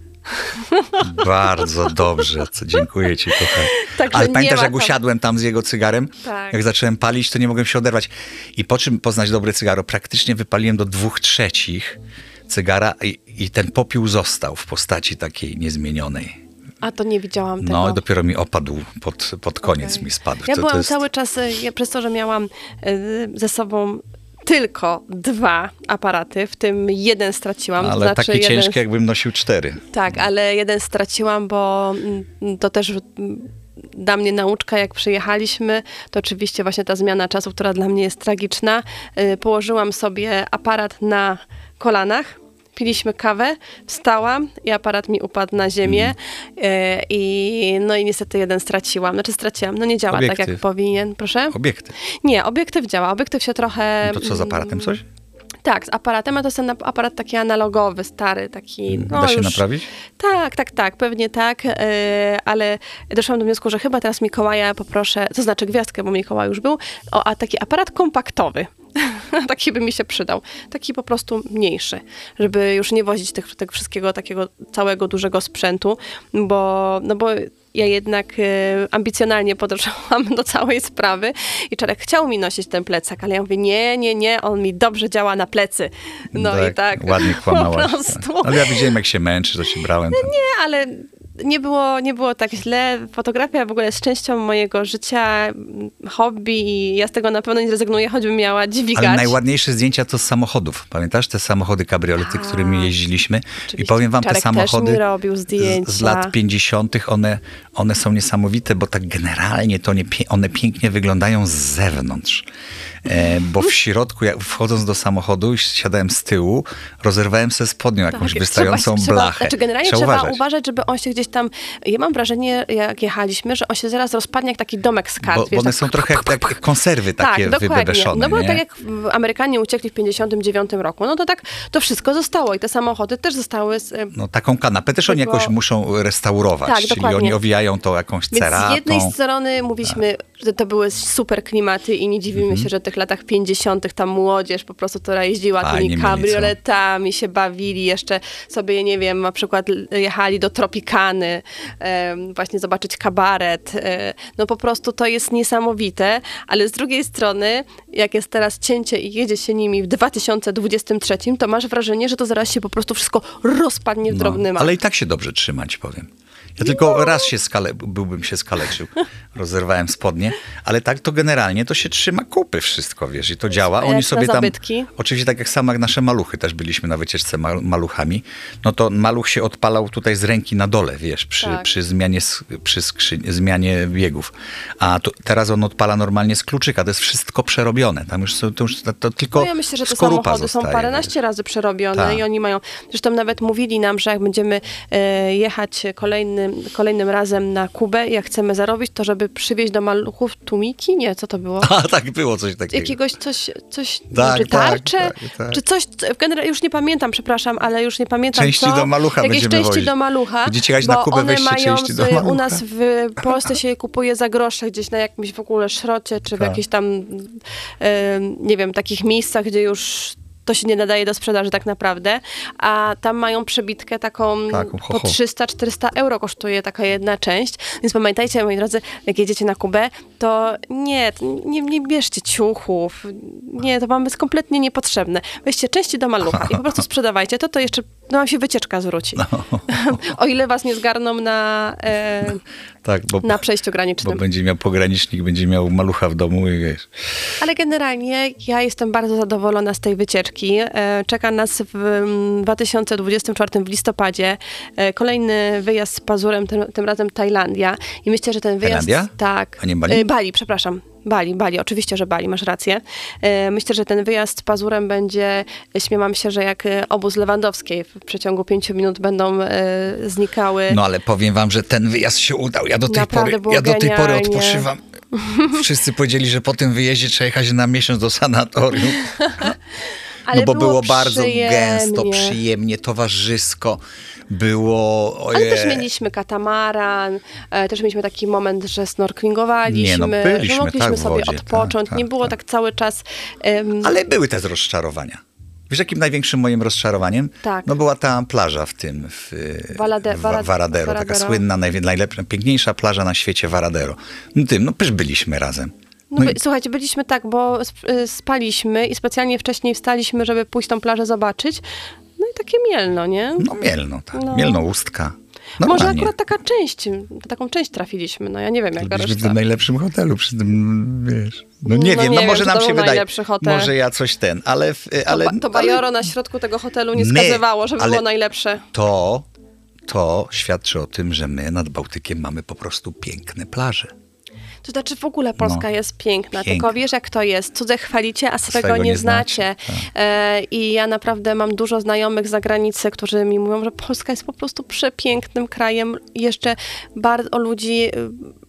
Bardzo dobrze, co dziękuję ci, kochanie. Także ale pamiętasz, jak tam... usiadłem tam z jego cygarem? Tak. Jak zacząłem palić, to nie mogłem się oderwać. I po czym poznać dobre cygaro? Praktycznie wypaliłem do dwóch trzecich cygara i, i ten popiół został w postaci takiej niezmienionej. A to nie widziałam tego. No i dopiero mi opadł, pod, pod koniec okay. mi spadł. Ja to, byłam to jest... cały czas, ja, przez to, że miałam ze sobą tylko dwa aparaty, w tym jeden straciłam. Ale znaczy takie jeden... ciężkie, jakbym nosił cztery. Tak, ale jeden straciłam, bo to też dla mnie nauczka, jak przyjechaliśmy, to oczywiście właśnie ta zmiana czasu, która dla mnie jest tragiczna. Położyłam sobie aparat na kolanach, piliśmy kawę, wstałam i aparat mi upadł na ziemię mm. i no i niestety jeden straciłam. Znaczy straciłam, no nie działa obiektyw. Tak jak powinien. Proszę? Obiektyw. Nie, obiektyw działa. Obiektyw się trochę... No to co, z aparatem coś? Tak, z aparatem, a to jest ten aparat taki analogowy, stary, taki... No, da się już... naprawić? Tak, tak, tak, pewnie tak, yy, ale doszłam do wniosku, że chyba teraz Mikołaja poproszę, to znaczy gwiazdkę, bo Mikołaj już był, o, a taki aparat kompaktowy. Taki by mi się przydał. Taki po prostu mniejszy, żeby już nie wozić tych, tych wszystkiego takiego całego dużego sprzętu, bo, no bo ja jednak y, ambicjonalnie podeszłam do całej sprawy i Czarek chciał mi nosić ten plecak, ale ja mówię, nie, nie, nie, on mi dobrze działa na plecy. No tak, i tak. Ładnie kłamałaś. Po prostu. Ale ja widziałem, jak się męczy, to się brałem. Tam. Nie, ale... Nie było, nie było tak źle. Fotografia w ogóle jest częścią mojego życia, hobby i ja z tego na pewno nie zrezygnuję, choćbym miała dźwigać. Ale najładniejsze zdjęcia to z samochodów. Pamiętasz te samochody kabriolety, którymi jeździliśmy? Oczywiście. I powiem wam, Czarek te samochody też mi robił zdjęcia. Z, z lat pięćdziesiątych one, one są niesamowite, bo tak generalnie to nie, one pięknie wyglądają z zewnątrz. E, bo w środku, jak wchodząc do samochodu, siadałem z tyłu, rozerwałem sobie spodnią jakąś tak, wystającą trzeba, blachę. Znaczy generalnie trzeba, trzeba uważać. uważać, żeby on się gdzieś tam... Ja mam wrażenie, jak jechaliśmy, że on się zaraz rozpadnie jak taki domek z kart. Bo, wiesz, bo one tak, są trochę jak, jak konserwy takie tak, wybebeszone. No bo nie? tak jak Amerykanie uciekli w pięćdziesiątym dziewiątym roku, no to tak to wszystko zostało i te samochody też zostały... Z, no taką kanapę też oni jakoś muszą restaurować, tak, czyli dokładnie. oni owijają to jakąś ceratą. Więc z jednej strony mówiliśmy, tak. że to były super klimaty i nie dziwimy mhm. się, że w tych latach pięćdziesiątych ta młodzież po prostu, która jeździła Fajnie tymi kabrioletami, się bawili, jeszcze sobie, nie wiem, na przykład jechali do Tropikany, e, właśnie zobaczyć kabaret. E, no po prostu to jest niesamowite, ale z drugiej strony, jak jest teraz cięcie i jedzie się nimi w dwa tysiące dwudziestym trzecim, to masz wrażenie, że to zaraz się po prostu wszystko rozpadnie w no, drobny mak. Ale i tak się dobrze trzymać, powiem. Ja tylko no. raz się skale, byłbym się skaleczył. Rozerwałem spodnie, ale tak to generalnie to się trzyma kupy wszystko, wiesz, i to działa. Oni sobie tam, oczywiście tak jak samo jak nasze maluchy, też byliśmy na wycieczce mal, maluchami, no to maluch się odpalał tutaj z ręki na dole, wiesz, przy, tak. przy, zmianie, przy skrzy, zmianie biegów. A to, teraz on odpala normalnie z kluczyka, to jest wszystko przerobione. Tam już, to już to, to tylko no ja myślę, że te skorupa samochody zostaje, są paręnaście razy przerobione tak. i oni mają, zresztą nawet mówili nam, że jak będziemy e, jechać kolejny kolejnym, kolejnym razem na Kubę, jak chcemy zarobić, to żeby przywieźć do maluchów tłumiki? Nie, co to było? A, tak, było coś takiego. Jakiegoś coś, coś Tak, czy tarcze? tak, tak, tak. Czy coś, generalnie już nie pamiętam, przepraszam, ale już nie pamiętam Części co. do malucha Jakieś będziemy części wozić. do malucha. Będziecie jechać bo na Kubę, one weźcie mają, części do z- malucha. U nas w Polsce się je kupuje za grosze gdzieś na jakimś w ogóle szrocie, czy w Tak. jakichś tam, e, nie wiem, takich miejscach, gdzie już to się nie nadaje do sprzedaży tak naprawdę, a tam mają przebitkę taką Taką, ho, po ho. trzysta czterysta euro kosztuje taka jedna część, więc pamiętajcie, moi drodzy, jak jedziecie na Kubę, to nie, nie, nie bierzcie ciuchów, nie, to wam jest kompletnie niepotrzebne. Weźcie części do malucha i po prostu sprzedawajcie to, to jeszcze no, wam się wycieczka zwróci. No. O ile was nie zgarną na, e, Tak, bo, na przejściu bo granicznym. będzie miał pogranicznik, będzie miał malucha w domu i wiesz. Ale generalnie ja jestem bardzo zadowolona z tej wycieczki. E, Czeka nas w mm, dwa tysiące dwudziestym czwartym w listopadzie e, kolejny wyjazd z Pazurem, tym, tym razem Tajlandia. I myślę, że ten wyjazd... Tajlandia? Tak. A nie Bali? E, Bali, przepraszam. Bali, Bali, oczywiście, że Bali, masz rację. E, Myślę, że ten wyjazd z Pazurem będzie, śmiałam się, że jak e, obóz Lewandowskiej w przeciągu pięciu minut będą e, znikały. No ale powiem wam, że ten wyjazd się udał. Ja do tej Naprawdę pory, było ja do tej pory genialnie. odpoczywam. Wszyscy powiedzieli, że po tym wyjeździe trzeba jechać na miesiąc do sanatorium. Ale No bo było, było bardzo przyjemnie. gęsto, przyjemnie, towarzysko. Było... Ale Oje... też mieliśmy katamaran, e, też mieliśmy taki moment, że snorklingowaliśmy, Nie, no, byliśmy, że mogliśmy tak, w sobie wodzie, odpocząć. tak, Nie tak, było tak, tak. cały czas... em, Ale były też rozczarowania. Wiesz, jakim największym moim rozczarowaniem? Tak. No była ta plaża w tym, w, Valade- w Vara- Varadero, taka Varadero. słynna, najwie- najlepsza, piękniejsza plaża na świecie, Varadero. No tym, no przecież byliśmy razem. No, No by, i- Słuchajcie, byliśmy tak, bo sp- y, spaliśmy i specjalnie wcześniej wstaliśmy, żeby pójść tą plażę zobaczyć. No i takie Mielno, nie? No Mielno, tak. No. Mielno, Ustka. Może Normalnie. akurat taka część, taką część trafiliśmy, no ja nie wiem jaka Byliśmy w reszta. tym najlepszym hotelu, przy tym, wiesz. No nie No wiem, nie no wiem, może czy nam to się był wydaje. najlepszy hotel. Może ja coś ten, ale... w- ale to, ba- to bajoro na środku tego hotelu nie My, wskazywało, żeby ale- było najlepsze. To, to świadczy o tym, że my nad Bałtykiem mamy po prostu piękne plaże. To znaczy w ogóle Polska No. jest piękna, Piękna. tylko wiesz jak to jest, cudze chwalicie, a swego, Swego nie, nie znacie. znacie, tak. E, I ja naprawdę mam dużo znajomych z zagranicy, którzy mi mówią, że Polska jest po prostu przepięknym krajem. Jeszcze bardzo ludzi... y,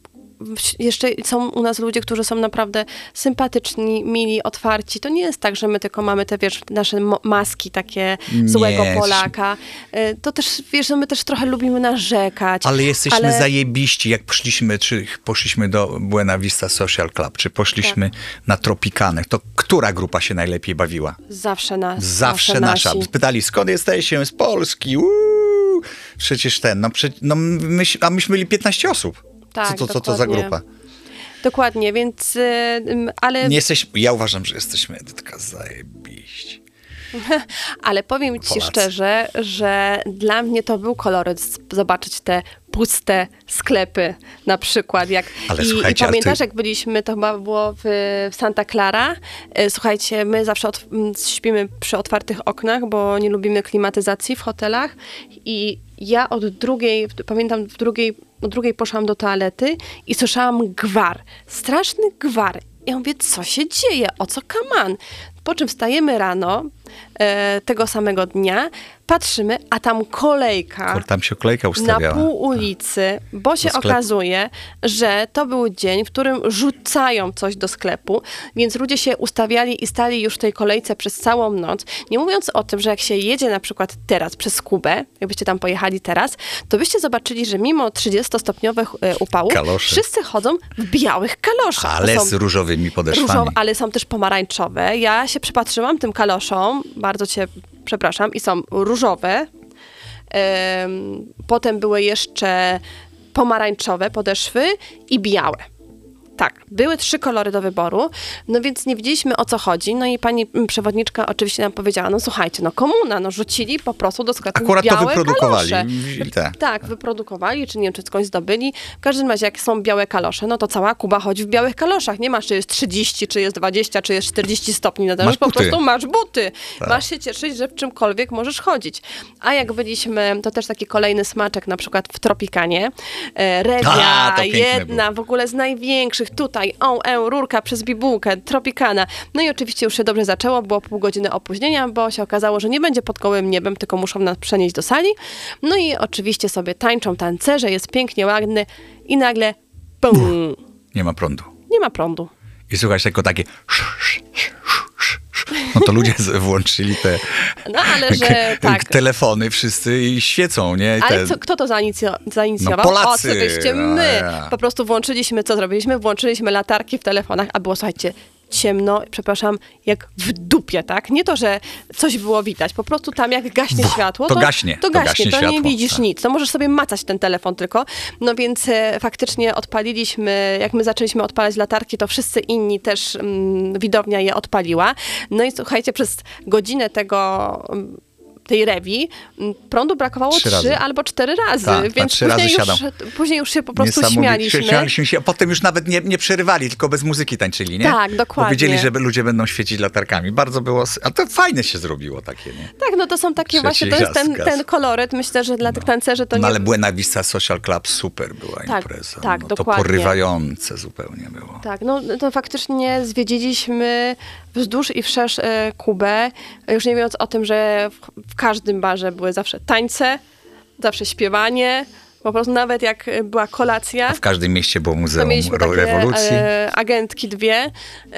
w- Jeszcze są u nas ludzie, którzy są naprawdę sympatyczni, mili, otwarci. To nie jest tak, że my tylko mamy te, wiesz, nasze mo- maski takie złego Nie. Polaka. Y, To też, wiesz, no my też trochę lubimy narzekać. Ale jesteśmy ale- zajebiści, jak poszliśmy, czy poszliśmy do Buena Vista Social Club, czy poszliśmy Tak. na Tropikalnych, to która grupa się najlepiej bawiła? Zawsze nas. Zawsze nasza. nasi. Pytali, skąd jesteście? Z Polski. Uuu. Przecież ten, no, prze, no myś, a myśmy byli piętnaście osób. Tak, co, to, co to za dokładnie. grupa? Dokładnie, więc, y, ym, ale, Nie jesteśmy, ja uważam, że jesteśmy taka zajebiści. ale powiem ci Polacy. szczerze, że dla mnie to był koloryt z- zobaczyć te puste sklepy na przykład. Jak, Ale i, słuchajcie, I ale pamiętasz, ty- jak byliśmy, to chyba było w, w Santa Clara. Y, Słuchajcie, my zawsze od, m, śpimy przy otwartych oknach, bo nie lubimy klimatyzacji w hotelach i ja od drugiej, pamiętam w drugiej, o drugiej poszłam do toalety i słyszałam gwar. Straszny gwar. Ja mówię, co się dzieje? O co kaman? Po czym wstajemy rano e, tego samego dnia, patrzymy, a tam kolejka Tam się kolejka na ustawiała. pół ulicy, bo się Do sklepu. okazuje, że to był dzień, w którym rzucają coś do sklepu, więc ludzie się ustawiali i stali już w tej kolejce przez całą noc. Nie mówiąc o tym, że jak się jedzie na przykład teraz przez Kubę, jakbyście tam pojechali teraz, to byście zobaczyli, że mimo trzydziestostopniowych e, upałów Kaloszy. wszyscy chodzą w białych kaloszach. Ale To są z różowymi podeszwami. różowe, ale są też pomarańczowe. Ja się przypatrzyłam tym kaloszom, bardzo cię przepraszam, i są różowe. Em, potem były jeszcze pomarańczowe podeszwy i białe. Tak, były trzy kolory do wyboru, no więc nie wiedzieliśmy, o co chodzi. No i pani mm, przewodniczka oczywiście nam powiedziała, no słuchajcie, no komuna, no rzucili po prostu do sklepu Akurat to białe wyprodukowali. kalosze. Wzięli te. Tak, wyprodukowali, czy nie wiem, czy skądś zdobyli. W każdym razie, jak są białe kalosze, no to cała Kuba chodzi w białych kaloszach. Nie masz, czy jest trzydzieści, czy jest dwadzieścia, czy jest czterdzieści stopni na dole. Masz Po buty. prostu masz buty. Tak. Masz się cieszyć, że w czymkolwiek możesz chodzić. A jak byliśmy, to też taki kolejny smaczek, na przykład w Tropikanie. E, Rewia, A, to piękne jedna było. w ogóle z największych najlepszych tutaj, o, e, rurka przez bibułkę, Tropicana. No i oczywiście już się dobrze zaczęło, było pół godziny opóźnienia, bo się okazało, że nie będzie pod gołym niebem, tylko muszą nas przenieść do sali. No i oczywiście sobie tańczą tancerze, jest pięknie, ładny i nagle pum, Nie ma prądu. nie ma prądu. I słuchaj, tylko takie... No to ludzie z- włączyli te No ale że tak. telefony wszyscy i świecą, nie? I Ale te... co, kto to zainicjo- zainicjował? No Polacy. Oczywiście No, my. ja. Po prostu włączyliśmy, co zrobiliśmy? Włączyliśmy latarki w telefonach, a było, słuchajcie, ciemno, przepraszam, jak w dupie, tak? Nie to, że coś było widać, po prostu tam jak gaśnie W- światło, to to gaśnie, to to gaśnie, gaśnie to nie światło, widzisz tak. nic, to możesz sobie macać ten telefon tylko. No więc e, faktycznie odpaliliśmy, jak my zaczęliśmy odpalać latarki, to wszyscy inni też mm, widownia je odpaliła. No i słuchajcie, przez godzinę tego... Mm, tej rewi, m, prądu brakowało Trzy trzy, razy. albo cztery razy, Tak, tak, więc trzy później, razy już, siadał. później już się po prostu Niesamowicie. śmialiśmy. Śmialiśmy się, a potem już nawet nie, nie przerywali, tylko bez muzyki tańczyli, nie? Tak, dokładnie. Bo wiedzieli, że ludzie będą świecić latarkami. Bardzo było... A to fajne się zrobiło takie, nie? Tak, no to są takie Trzeci właśnie, to jest raz, ten, gaz. ten koloryt, myślę, że dla tych tancerzy to No nie... ale Buena Vista Social Club super była Tak, impreza. tak, no, to dokładnie. porywające zupełnie było. Tak, no to faktycznie zwiedziliśmy wzdłuż i wszerz e, Kubę, już nie mówiąc o tym, że w, w każdym barze były zawsze tańce, zawsze śpiewanie, po prostu nawet jak e, była kolacja, A w każdym mieście było to Muzeum mieliśmy Ro- takie Rewolucji. e, agentki dwie, e,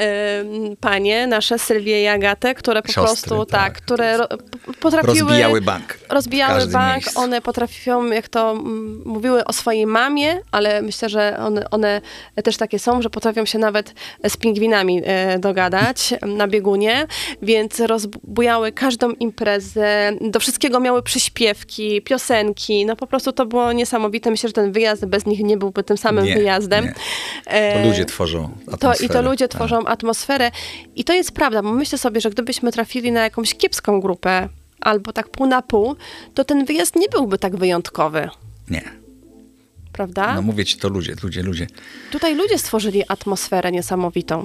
panie, nasze Sylwie i Agatę, które po Siostry, prostu, tak, tak, które ro, potrafiły... Rozbijały bank. Rozbijały każdym bank, miejscu. one potrafią, jak to mm, mówiły o swojej mamie, ale myślę, że one, one też takie są, że potrafią się nawet z pingwinami e, dogadać na biegunie, więc rozbujały każdą imprezę, do wszystkiego miały przyśpiewki, piosenki, no po prostu to było niesamowite. Myślę, że ten wyjazd bez nich nie byłby tym samym Nie, wyjazdem. nie. E, To ludzie tworzą to, atmosferę. I to ludzie tak. tworzą atmosferę. I to jest prawda, bo myślę sobie, że gdybyśmy trafili na jakąś kiepską grupę, albo tak pół na pół, to ten wyjazd nie byłby tak wyjątkowy. Nie. Prawda? No mówię ci, to ludzie, ludzie, ludzie. Tutaj ludzie stworzyli atmosferę niesamowitą.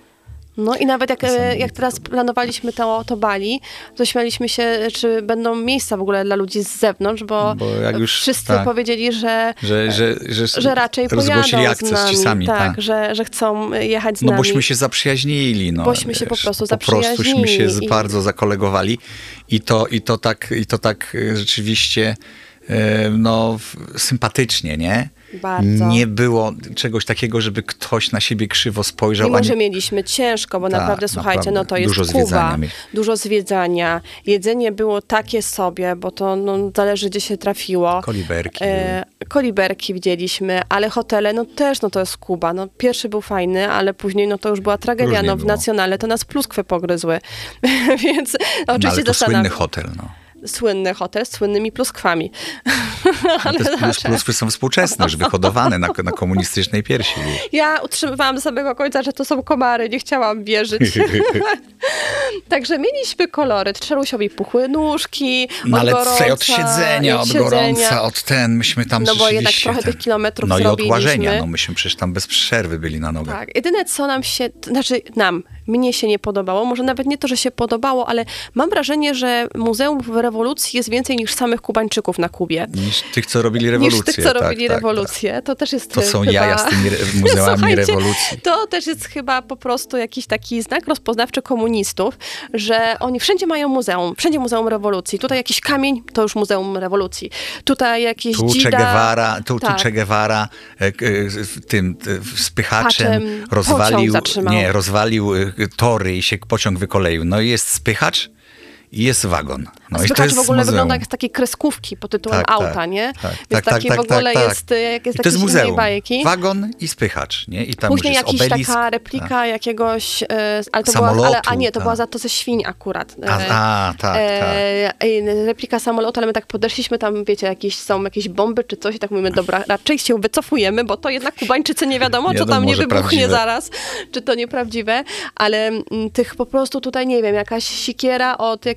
No i nawet jak, e, Niesamowite jak teraz to było. planowaliśmy to, to Bali, to śmialiśmy się, czy będą miejsca w ogóle dla ludzi z zewnątrz, bo, Bo jak już- wszyscy tak. powiedzieli, że, Że, że, że, że raczej rozgłosili pojadą akces z nami. sami, tak, tak. Że, że chcą jechać z No nami. bośmy się zaprzyjaźnili. No, Bośmy się po prostu Po prostuśmy się z, zaprzyjaźnili i- bardzo zakolegowali i to, i to tak, i to tak e, rzeczywiście e, no, w- sympatycznie, nie? Bardzo. Nie było czegoś takiego, żeby ktoś na siebie krzywo spojrzał. Mimo, ani- że mieliśmy ciężko, bo Tak, naprawdę, słuchajcie, naprawdę. no to jest Dużo Kuba, zwiedzania mieli. dużo zwiedzania. Jedzenie było takie sobie, bo to no, zależy, gdzie się trafiło. Koliberki E, koliberki widzieliśmy, ale hotele, no też, no to jest Kuba. No pierwszy był fajny, ale później, no to już była tragedia. Różnie No w było. Nacjonale to nas pluskwy pogryzły. Więc No, oczywiście ale to zastanawiam- słynny hotel, no. Słynny hotel z słynnymi pluskwami. ale Te plus, zawsze- pluskwy są współczesne, już wyhodowane na, na komunistycznej piersi. wiesz. Ja utrzymywałam do samego końca, że to są komary, nie chciałam wierzyć. Także mieliśmy koloryt, Czerusiowi puchły nóżki, No od ale gorąca, tutaj od siedzenia, od od siedzenia. gorąca, od ten, myśmy tam No bo jednak rzeczywiście trochę ten- tych kilometrów No i od zrobiliśmy. łażenia, no myśmy przecież tam bez przerwy byli na nogach. Tak, jedyne co nam się, to znaczy nam, mnie się nie podobało, może nawet nie to, że się podobało, ale mam wrażenie, że Muzeum w Rewolucji jest więcej niż samych Kubańczyków na Kubie. Niż tych, co robili rewolucję. Niż tych, co tak, robili tak, rewolucję. To też jest Tak. To są chyba... jaja z tymi re- muzeami Słuchajcie, rewolucji. To też jest chyba po prostu jakiś taki znak rozpoznawczy komunistów, że oni wszędzie mają muzeum, wszędzie Muzeum Rewolucji. Tutaj jakiś kamień, to już Muzeum Rewolucji. Tutaj jakieś Tu Che dzida. Guevara, tu, tak. tu Che Guevara e, e, w tym e, spychaczem Paczem pociąg rozwalił, zatrzymał. nie, rozwalił e, tory i się pociąg wykoleił. No i jest spychacz i jest wagon. No i to Spychacz jest w ogóle muzeum. wygląda jak z takiej kreskówki pod tytułem Tak, auta, tak, nie? tak, Więc tak, taki tak, w ogóle tak, tak. jest, jak jest I to jest jakiejś innej muzeum. bajki. Wagon i spychacz, nie? I tam Później już jest jakaś obelisk. taka replika jakiegoś, e, ale to Samolotu, była, ale, a nie, to tak. była za to ze świń akurat. A, E, a tak, tak. E, e, replika samolotu, ale my tak podeszliśmy, tam wiecie, jakieś, są jakieś bomby czy coś i tak mówimy, dobra, raczej się wycofujemy, bo to jednak Kubańczycy nie wiadomo, Nie co tam wiadomo, nie że wybuchnie prawdziwe. zaraz, czy to nieprawdziwe, ale m, tych po prostu tutaj, nie wiem, jakaś sikiera od jakichś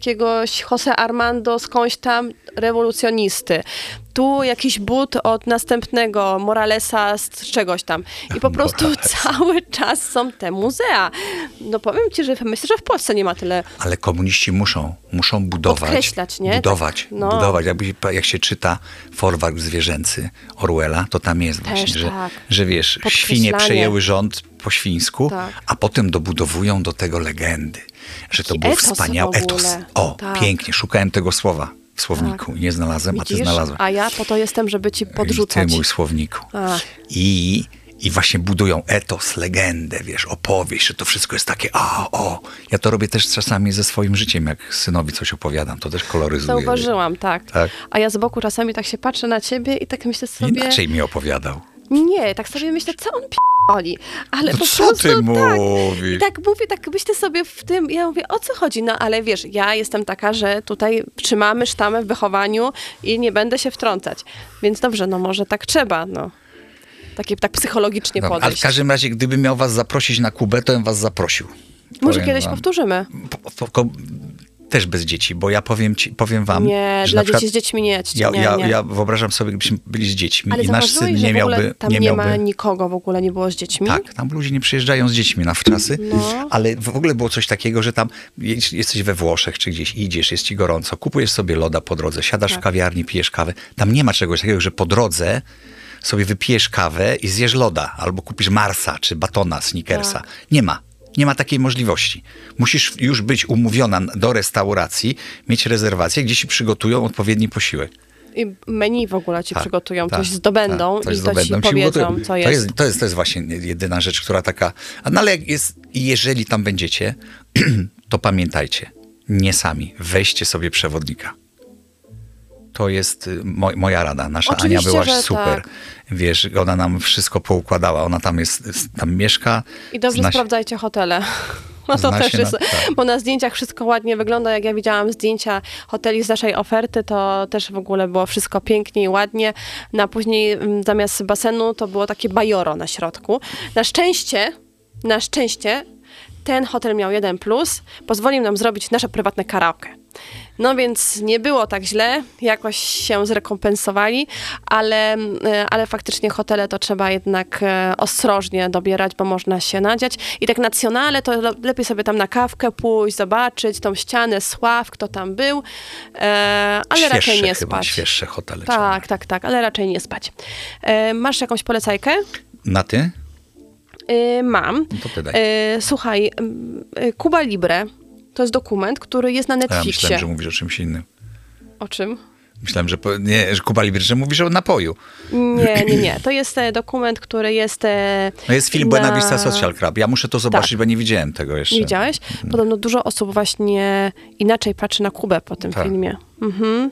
jakiegoś Jose Armando skądś tam rewolucjonisty. Tu jakiś but od następnego Moralesa z czegoś tam. I po prostu Morales. cały czas są te muzea. No powiem ci, że myślę, że w Polsce nie ma tyle. Ale komuniści muszą, muszą budować. Podkreślać, nie? Budować, Tak, no. budować. Jakby, jak się czyta Folwark zwierzęcy Orwella, to tam jest Też właśnie, że, tak. że wiesz, świnie Podkreślanie. przejęły rząd po świńsku, Tak. a potem dobudowują do tego legendy. Że to Taki był etos wspaniały w ogóle. etos. O, Tak. pięknie. Szukałem tego słowa w słowniku i nie znalazłem, a ty Widzisz? znalazłem. A ja po to jestem, żeby ci podrzucać. Ty mój słowniku. A. I, I właśnie budują etos, legendę, wiesz, opowieść, że to wszystko jest takie o, o. Ja to robię też czasami ze swoim życiem, jak synowi coś opowiadam, to też koloryzuję. Zauważyłam, tak. Tak. A ja z boku czasami tak się patrzę na ciebie i tak myślę sobie... Inaczej mi opowiadał. Nie, tak sobie myślę, co on p***oli. Ale No po co prostu ty tak. mówisz? I tak mówię, tak myślę sobie w tym, ja mówię, o co chodzi? No ale wiesz, ja jestem taka, że tutaj trzymamy sztamę w wychowaniu i nie będę się wtrącać. Więc dobrze, no może tak trzeba, no. Takie, tak psychologicznie Dobra, ale podejść. w każdym razie, gdybym miał was zaprosić na Kubę, to bym was zaprosił. Może Powiem kiedyś wam. powtórzymy. Po, po, ko- też bez dzieci, bo ja powiem, ci, powiem wam, Nie, że dla na przykład dzieci z dziećmi nie jedźcie, ja, nie, ja, nie. ja wyobrażam sobie, gdybyśmy byli z dziećmi Ale i nasz zauważyłeś, syn że nie w ogóle miałby... tam nie nie, miałby ma nikogo w ogóle, nie było z dziećmi? Tak, tam ludzie nie przyjeżdżają z dziećmi na wczasy, No. ale w ogóle było coś takiego, że tam jest- jesteś we Włoszech czy gdzieś, idziesz, jest ci gorąco, kupujesz sobie loda po drodze, siadasz Tak. w kawiarni, pijesz kawę. Tam nie ma czegoś takiego, że po drodze sobie wypijesz kawę i zjesz loda, albo kupisz Marsa czy batona, Snickersa. Tak. Nie ma. Nie ma takiej możliwości. Musisz już być umówiona do restauracji, mieć rezerwację, gdzie ci przygotują odpowiedni posiłek. I menu w ogóle ci Tak, przygotują, tak, coś zdobędą tak, coś i to ci zdobędą, powiedzą, ugotują. co to jest. jest. To jest. To jest właśnie jedyna rzecz, która taka... a No ale jak jest, jeżeli tam będziecie, to pamiętajcie, nie sami, weźcie sobie przewodnika. To jest y, mo, moja rada. Nasza Oczywiście, Ania była że super. tak. Wiesz, ona nam wszystko poukładała. Ona tam jest, tam mieszka. I dobrze zna się- sprawdzajcie hotele. No to Zna też się jest, na- tak. bo na zdjęciach wszystko ładnie wygląda. Jak ja widziałam zdjęcia hoteli z naszej oferty, to też w ogóle było wszystko pięknie i ładnie. No a później mm, zamiast basenu to było takie bajoro na środku. Na szczęście, na szczęście ten hotel miał jeden plus. Pozwolił nam zrobić nasze prywatne karaoke. No więc nie było tak źle, jakoś się zrekompensowali, ale, e, ale faktycznie hotele to trzeba jednak e, ostrożnie dobierać, bo można się nadziać. I tak nacjonale to le- lepiej sobie tam na kawkę pójść, zobaczyć tą ścianę, sław, kto tam był, e, ale Świeższe raczej nie chyba, spać. świeższe hotele. trzeba. Tak, tak, tak, ale raczej nie spać. E, masz jakąś polecajkę? Na ty? E, mam. No to ty daj. E, słuchaj, m, e, Cuba Libre to jest dokument, który jest na A ja Netflixie. myślałem, że mówisz o czymś innym. O czym? Myślałem, że, po, nie, że Kuba Liber, że mówisz o napoju. Nie, nie, nie. To jest e, dokument, który jest e, No jest film na... Buena Vista Social Club. Ja muszę to zobaczyć, Tak. bo nie widziałem tego jeszcze. Nie widziałeś? Podobno dużo osób właśnie inaczej patrzy na Kubę po tym Tak. filmie. Mhm.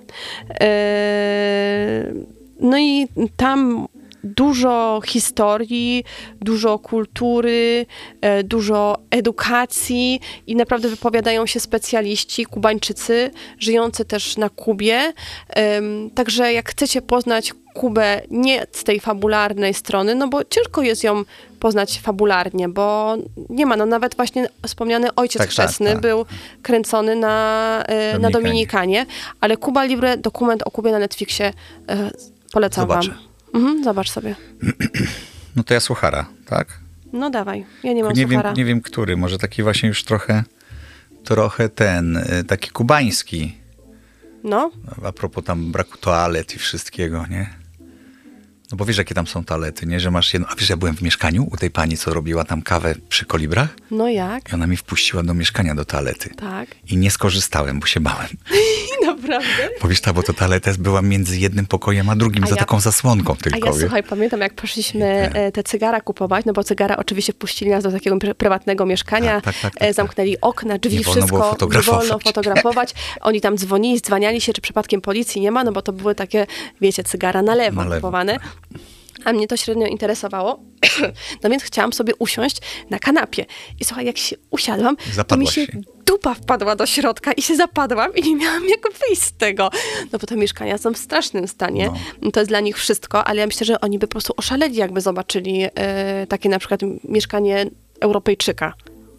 E, no i tam dużo historii, dużo kultury, e, dużo edukacji i naprawdę wypowiadają się specjaliści, Kubańczycy, żyjący też na Kubie. Em, Także jak chcecie poznać Kubę nie z tej fabularnej strony, no bo ciężko jest ją poznać fabularnie, bo nie ma, no nawet właśnie wspomniany Ojciec Tak, tak, Chrzestny tak. był kręcony na, e, na Dominikanie. Dominikanie, ale Cuba Libre, dokument o Kubie na Netflixie, e, polecam Zobaczę. wam. Mhm, zobacz sobie. No to ja słuchara, tak? No dawaj, ja nie mam nie wiem, suchara. nie wiem, który. Może taki właśnie już trochę, trochę ten, y, taki kubański. No, A propos tam braku toalet i wszystkiego, nie? No bo wiesz, jakie tam są toalety, nie? Że masz jedno... A wiesz, ja byłem w mieszkaniu u tej pani, co robiła tam kawę przy kolibrach no jak? i ona mi wpuściła do mieszkania, do toalety. Tak. I nie skorzystałem, bo się bałem. Naprawdę? Bo wiesz, ta, bo to toaleta była między jednym pokojem a drugim, A za ja- taką zasłonką A tylko. ja wiesz? słuchaj, pamiętam jak poszliśmy e, te cygara kupować, no bo cygara oczywiście wpuścili nas do takiego pr- prywatnego mieszkania, Tak, tak, tak, tak, e, tak. zamknęli okna, drzwi, Nie wolno wszystko, było nie fotografować. wolno fotografować. Oni tam dzwonili, dzwaniali się, czy przypadkiem policji nie ma, no bo to były takie, wiecie, cygara na lewo, Na lewo, kupowane. A mnie to średnio interesowało, no więc chciałam sobie usiąść na kanapie. I słuchaj, jak się usiadłam, to mi Zapadłaś się się. dupa wpadła do środka i się zapadłam i nie miałam jak wyjść z tego. No bo te mieszkania są w strasznym stanie. No. To jest dla nich wszystko, ale ja myślę, że oni by po prostu oszaleli, jakby zobaczyli e, takie na przykład mieszkanie Europejczyka.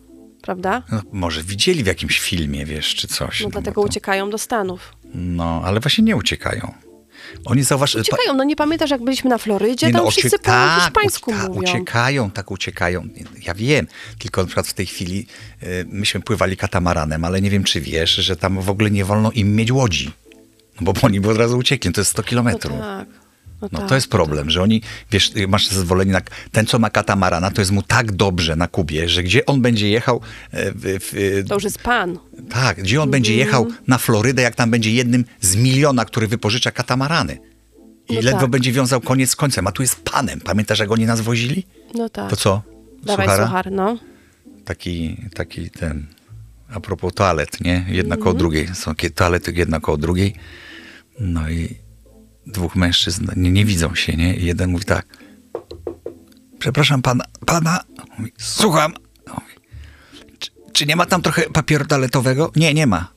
prawda? No, może widzieli w jakimś filmie, wiesz, czy coś. No, No, dlatego bo to, uciekają do Stanów. no, ale właśnie nie uciekają. Oni zauważ... Uciekają, no nie pamiętasz, jak byliśmy na Florydzie? Nie, Tam no, wszyscy po tak, hiszpańsku ucieka- mówią. Uciekają, tak uciekają. Ja wiem, tylko na przykład w tej chwili y, myśmy pływali katamaranem, ale nie wiem, czy wiesz, że tam w ogóle nie wolno im mieć łodzi. No bo oni by od razu uciekli, to jest sto No kilometrów. tak. No, No tak, to jest problem, że oni, wiesz, masz zezwolenie na... Ten, co ma katamarana, to jest mu tak dobrze na Kubie, że gdzie on będzie jechał... e, W, w, To już jest pan. tak, gdzie on będzie jechał na Florydę, jak tam będzie jednym z miliona, który wypożycza katamarany. I No ledwo tak. będzie wiązał koniec z końcem, a tu jest panem. Pamiętasz, jak oni nas wozili? No tak. To co? Dawaj, Suchara? suchar, no. Taki, taki ten... A propos toalet, nie? Jedna Mhm. koło drugiej. Są takie toalety jedna koło drugiej. No i dwóch mężczyzn nie, nie widzą się, nie? I jeden mówi tak. Przepraszam pana, pana. Mówi, słucham. Mówi, czy, czy nie ma tam trochę papieru toaletowego? Nie, nie ma.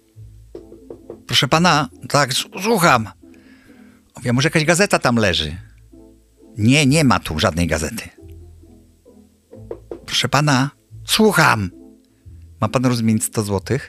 Proszę pana, tak, s- słucham. Mówię, może jakaś gazeta tam leży? Nie, nie ma tu żadnej gazety. Proszę pana, słucham. Ma pan rozmienić sto złotych?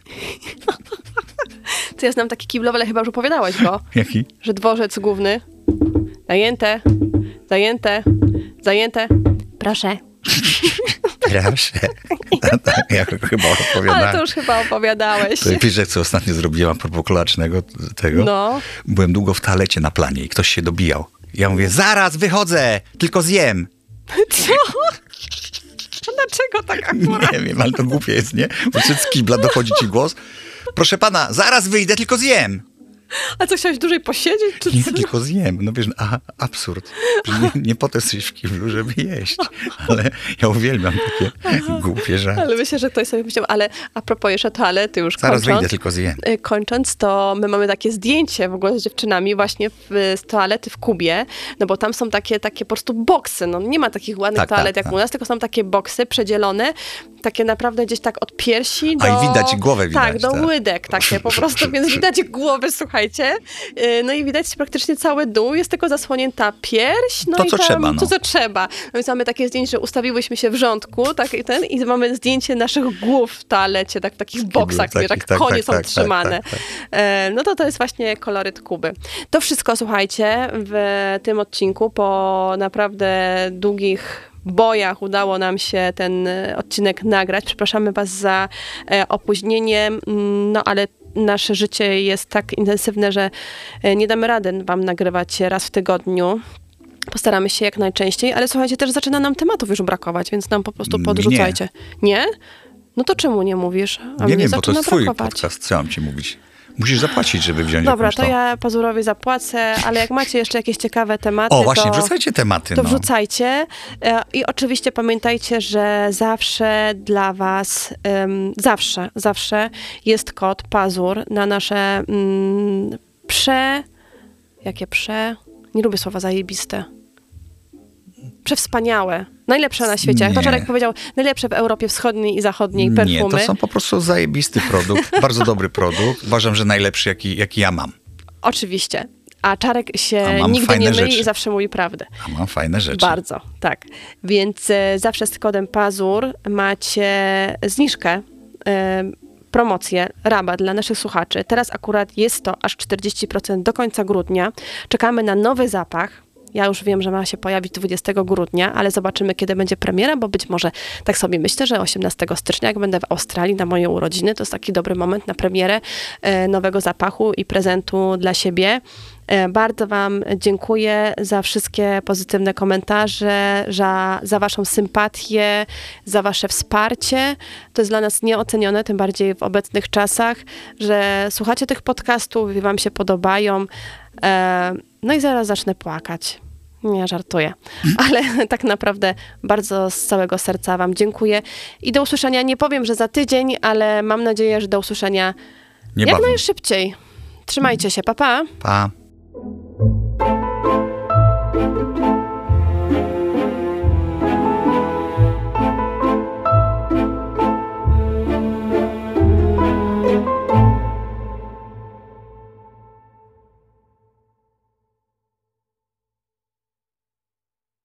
To ja znam taki kiblowy, ale chyba już opowiadałeś go, Jaki? że dworzec główny. Zajęte, zajęte, zajęte. Proszę. Proszę. No tak, ja chyba opowiadałem. Ale to już chyba opowiadałeś. To wiesz, jak co ostatnio zrobiłam a propos kolacznego tego? No. Byłem długo w toalecie na planie i ktoś się dobijał. Ja mówię, zaraz wychodzę, tylko zjem. Co? A dlaczego tak akurat? Nie wiem, ale to głupie jest, nie? Bo z kibla dochodzi ci głos. Proszę pana, zaraz wyjdę, tylko zjem. A co, chciałeś dłużej posiedzieć? Czy Nie, co? tylko zjem. No wiesz, aha, absurd. Że Nie, nie po to jesteś w kiblu, żeby jeść. Ale ja uwielbiam takie głupie żarty. Ale myślę, że ktoś sobie myślał, ale a propos jeszcze toalety już Zaraz kończąc, wyjdę, tylko zjem. y, kończąc, to my mamy takie zdjęcie w ogóle z dziewczynami właśnie w, z toalety w Kubie, no bo tam są takie, takie po prostu boksy, no nie ma takich ładnych Tak, toalet tak, jak tak. u nas, tylko są takie boksy przedzielone, takie naprawdę gdzieś tak od piersi do... A i widać głowę widać, Tak, do tak. łydek takie po prostu, więc widać głowy, słuchajcie. Y, No i widać praktycznie cały dół, jest tylko zasłonięta pierś, no To, i co tam trzeba, no. to, co trzeba. No więc mamy takie zdjęcie, że ustawiłyśmy się w rządku, tak, i ten, i mamy zdjęcie naszych głów w toalecie, tak, w takich boksach, takich, jak tak, konie tak, są tak, trzymane. tak, tak, tak. E, No to to jest właśnie koloryt Kuby. To wszystko, słuchajcie, w tym odcinku po naprawdę długich bojach udało nam się ten e, odcinek nagrać. Przepraszamy was za e, opóźnienie, mm, no ale nasze życie jest tak intensywne, że e, nie damy rady wam nagrywać raz w tygodniu. Postaramy się jak najczęściej, ale słuchajcie, też zaczyna nam tematów już brakować, więc nam po prostu podrzucajcie. Nie? No to czemu nie mówisz? A Nie mnie wiem, bo to zaczyna jest twój brakować. podcast. Co mam ci mówić? Musisz zapłacić, żeby wziąć Dobra, jakąś to tą- ja Pazurowi zapłacę, ale jak macie jeszcze jakieś ciekawe tematy, O, właśnie, to, wrzucajcie tematy. to no. wrzucajcie. E, I oczywiście pamiętajcie, że zawsze dla was, em, zawsze, zawsze jest kod Pazur na nasze mm, prze... Jakie prze... Nie lubię słowa zajebiste. Przewspaniałe. Najlepsze na świecie. Jak to Nie. Czarek powiedział, najlepsze w Europie Wschodniej i Zachodniej perfumy. Nie, to są po prostu zajebisty produkt, bardzo dobry produkt. Uważam, że najlepszy, jaki, jaki ja mam. Oczywiście. A Czarek się A mam nigdy fajne nie myli rzeczy. i zawsze mówi prawdę. A mam fajne rzeczy. Bardzo, tak. Więc e, zawsze z kodem Pazur macie zniżkę, e, promocję, rabat dla naszych słuchaczy. Teraz akurat jest to aż czterdzieści procent do końca grudnia. Czekamy na nowy zapach. Ja już wiem, że ma się pojawić dwudziestego grudnia, ale zobaczymy, kiedy będzie premiera, bo być może, tak sobie myślę, że osiemnastego stycznia, jak będę w Australii na moje urodziny, to jest taki dobry moment na premierę e, nowego zapachu i prezentu dla siebie. E, Bardzo wam dziękuję za wszystkie pozytywne komentarze, za, za waszą sympatię, za wasze wsparcie. To jest dla nas nieocenione, tym bardziej w obecnych czasach, że słuchacie tych podcastów i wam się podobają. E, No i zaraz zacznę płakać. Nie, żartuję. Ale tak naprawdę bardzo z całego serca wam dziękuję. I do usłyszenia, nie powiem, że za tydzień, ale mam nadzieję, że do usłyszenia jak Niebawem. najszybciej. Trzymajcie się, pa pa! Pa.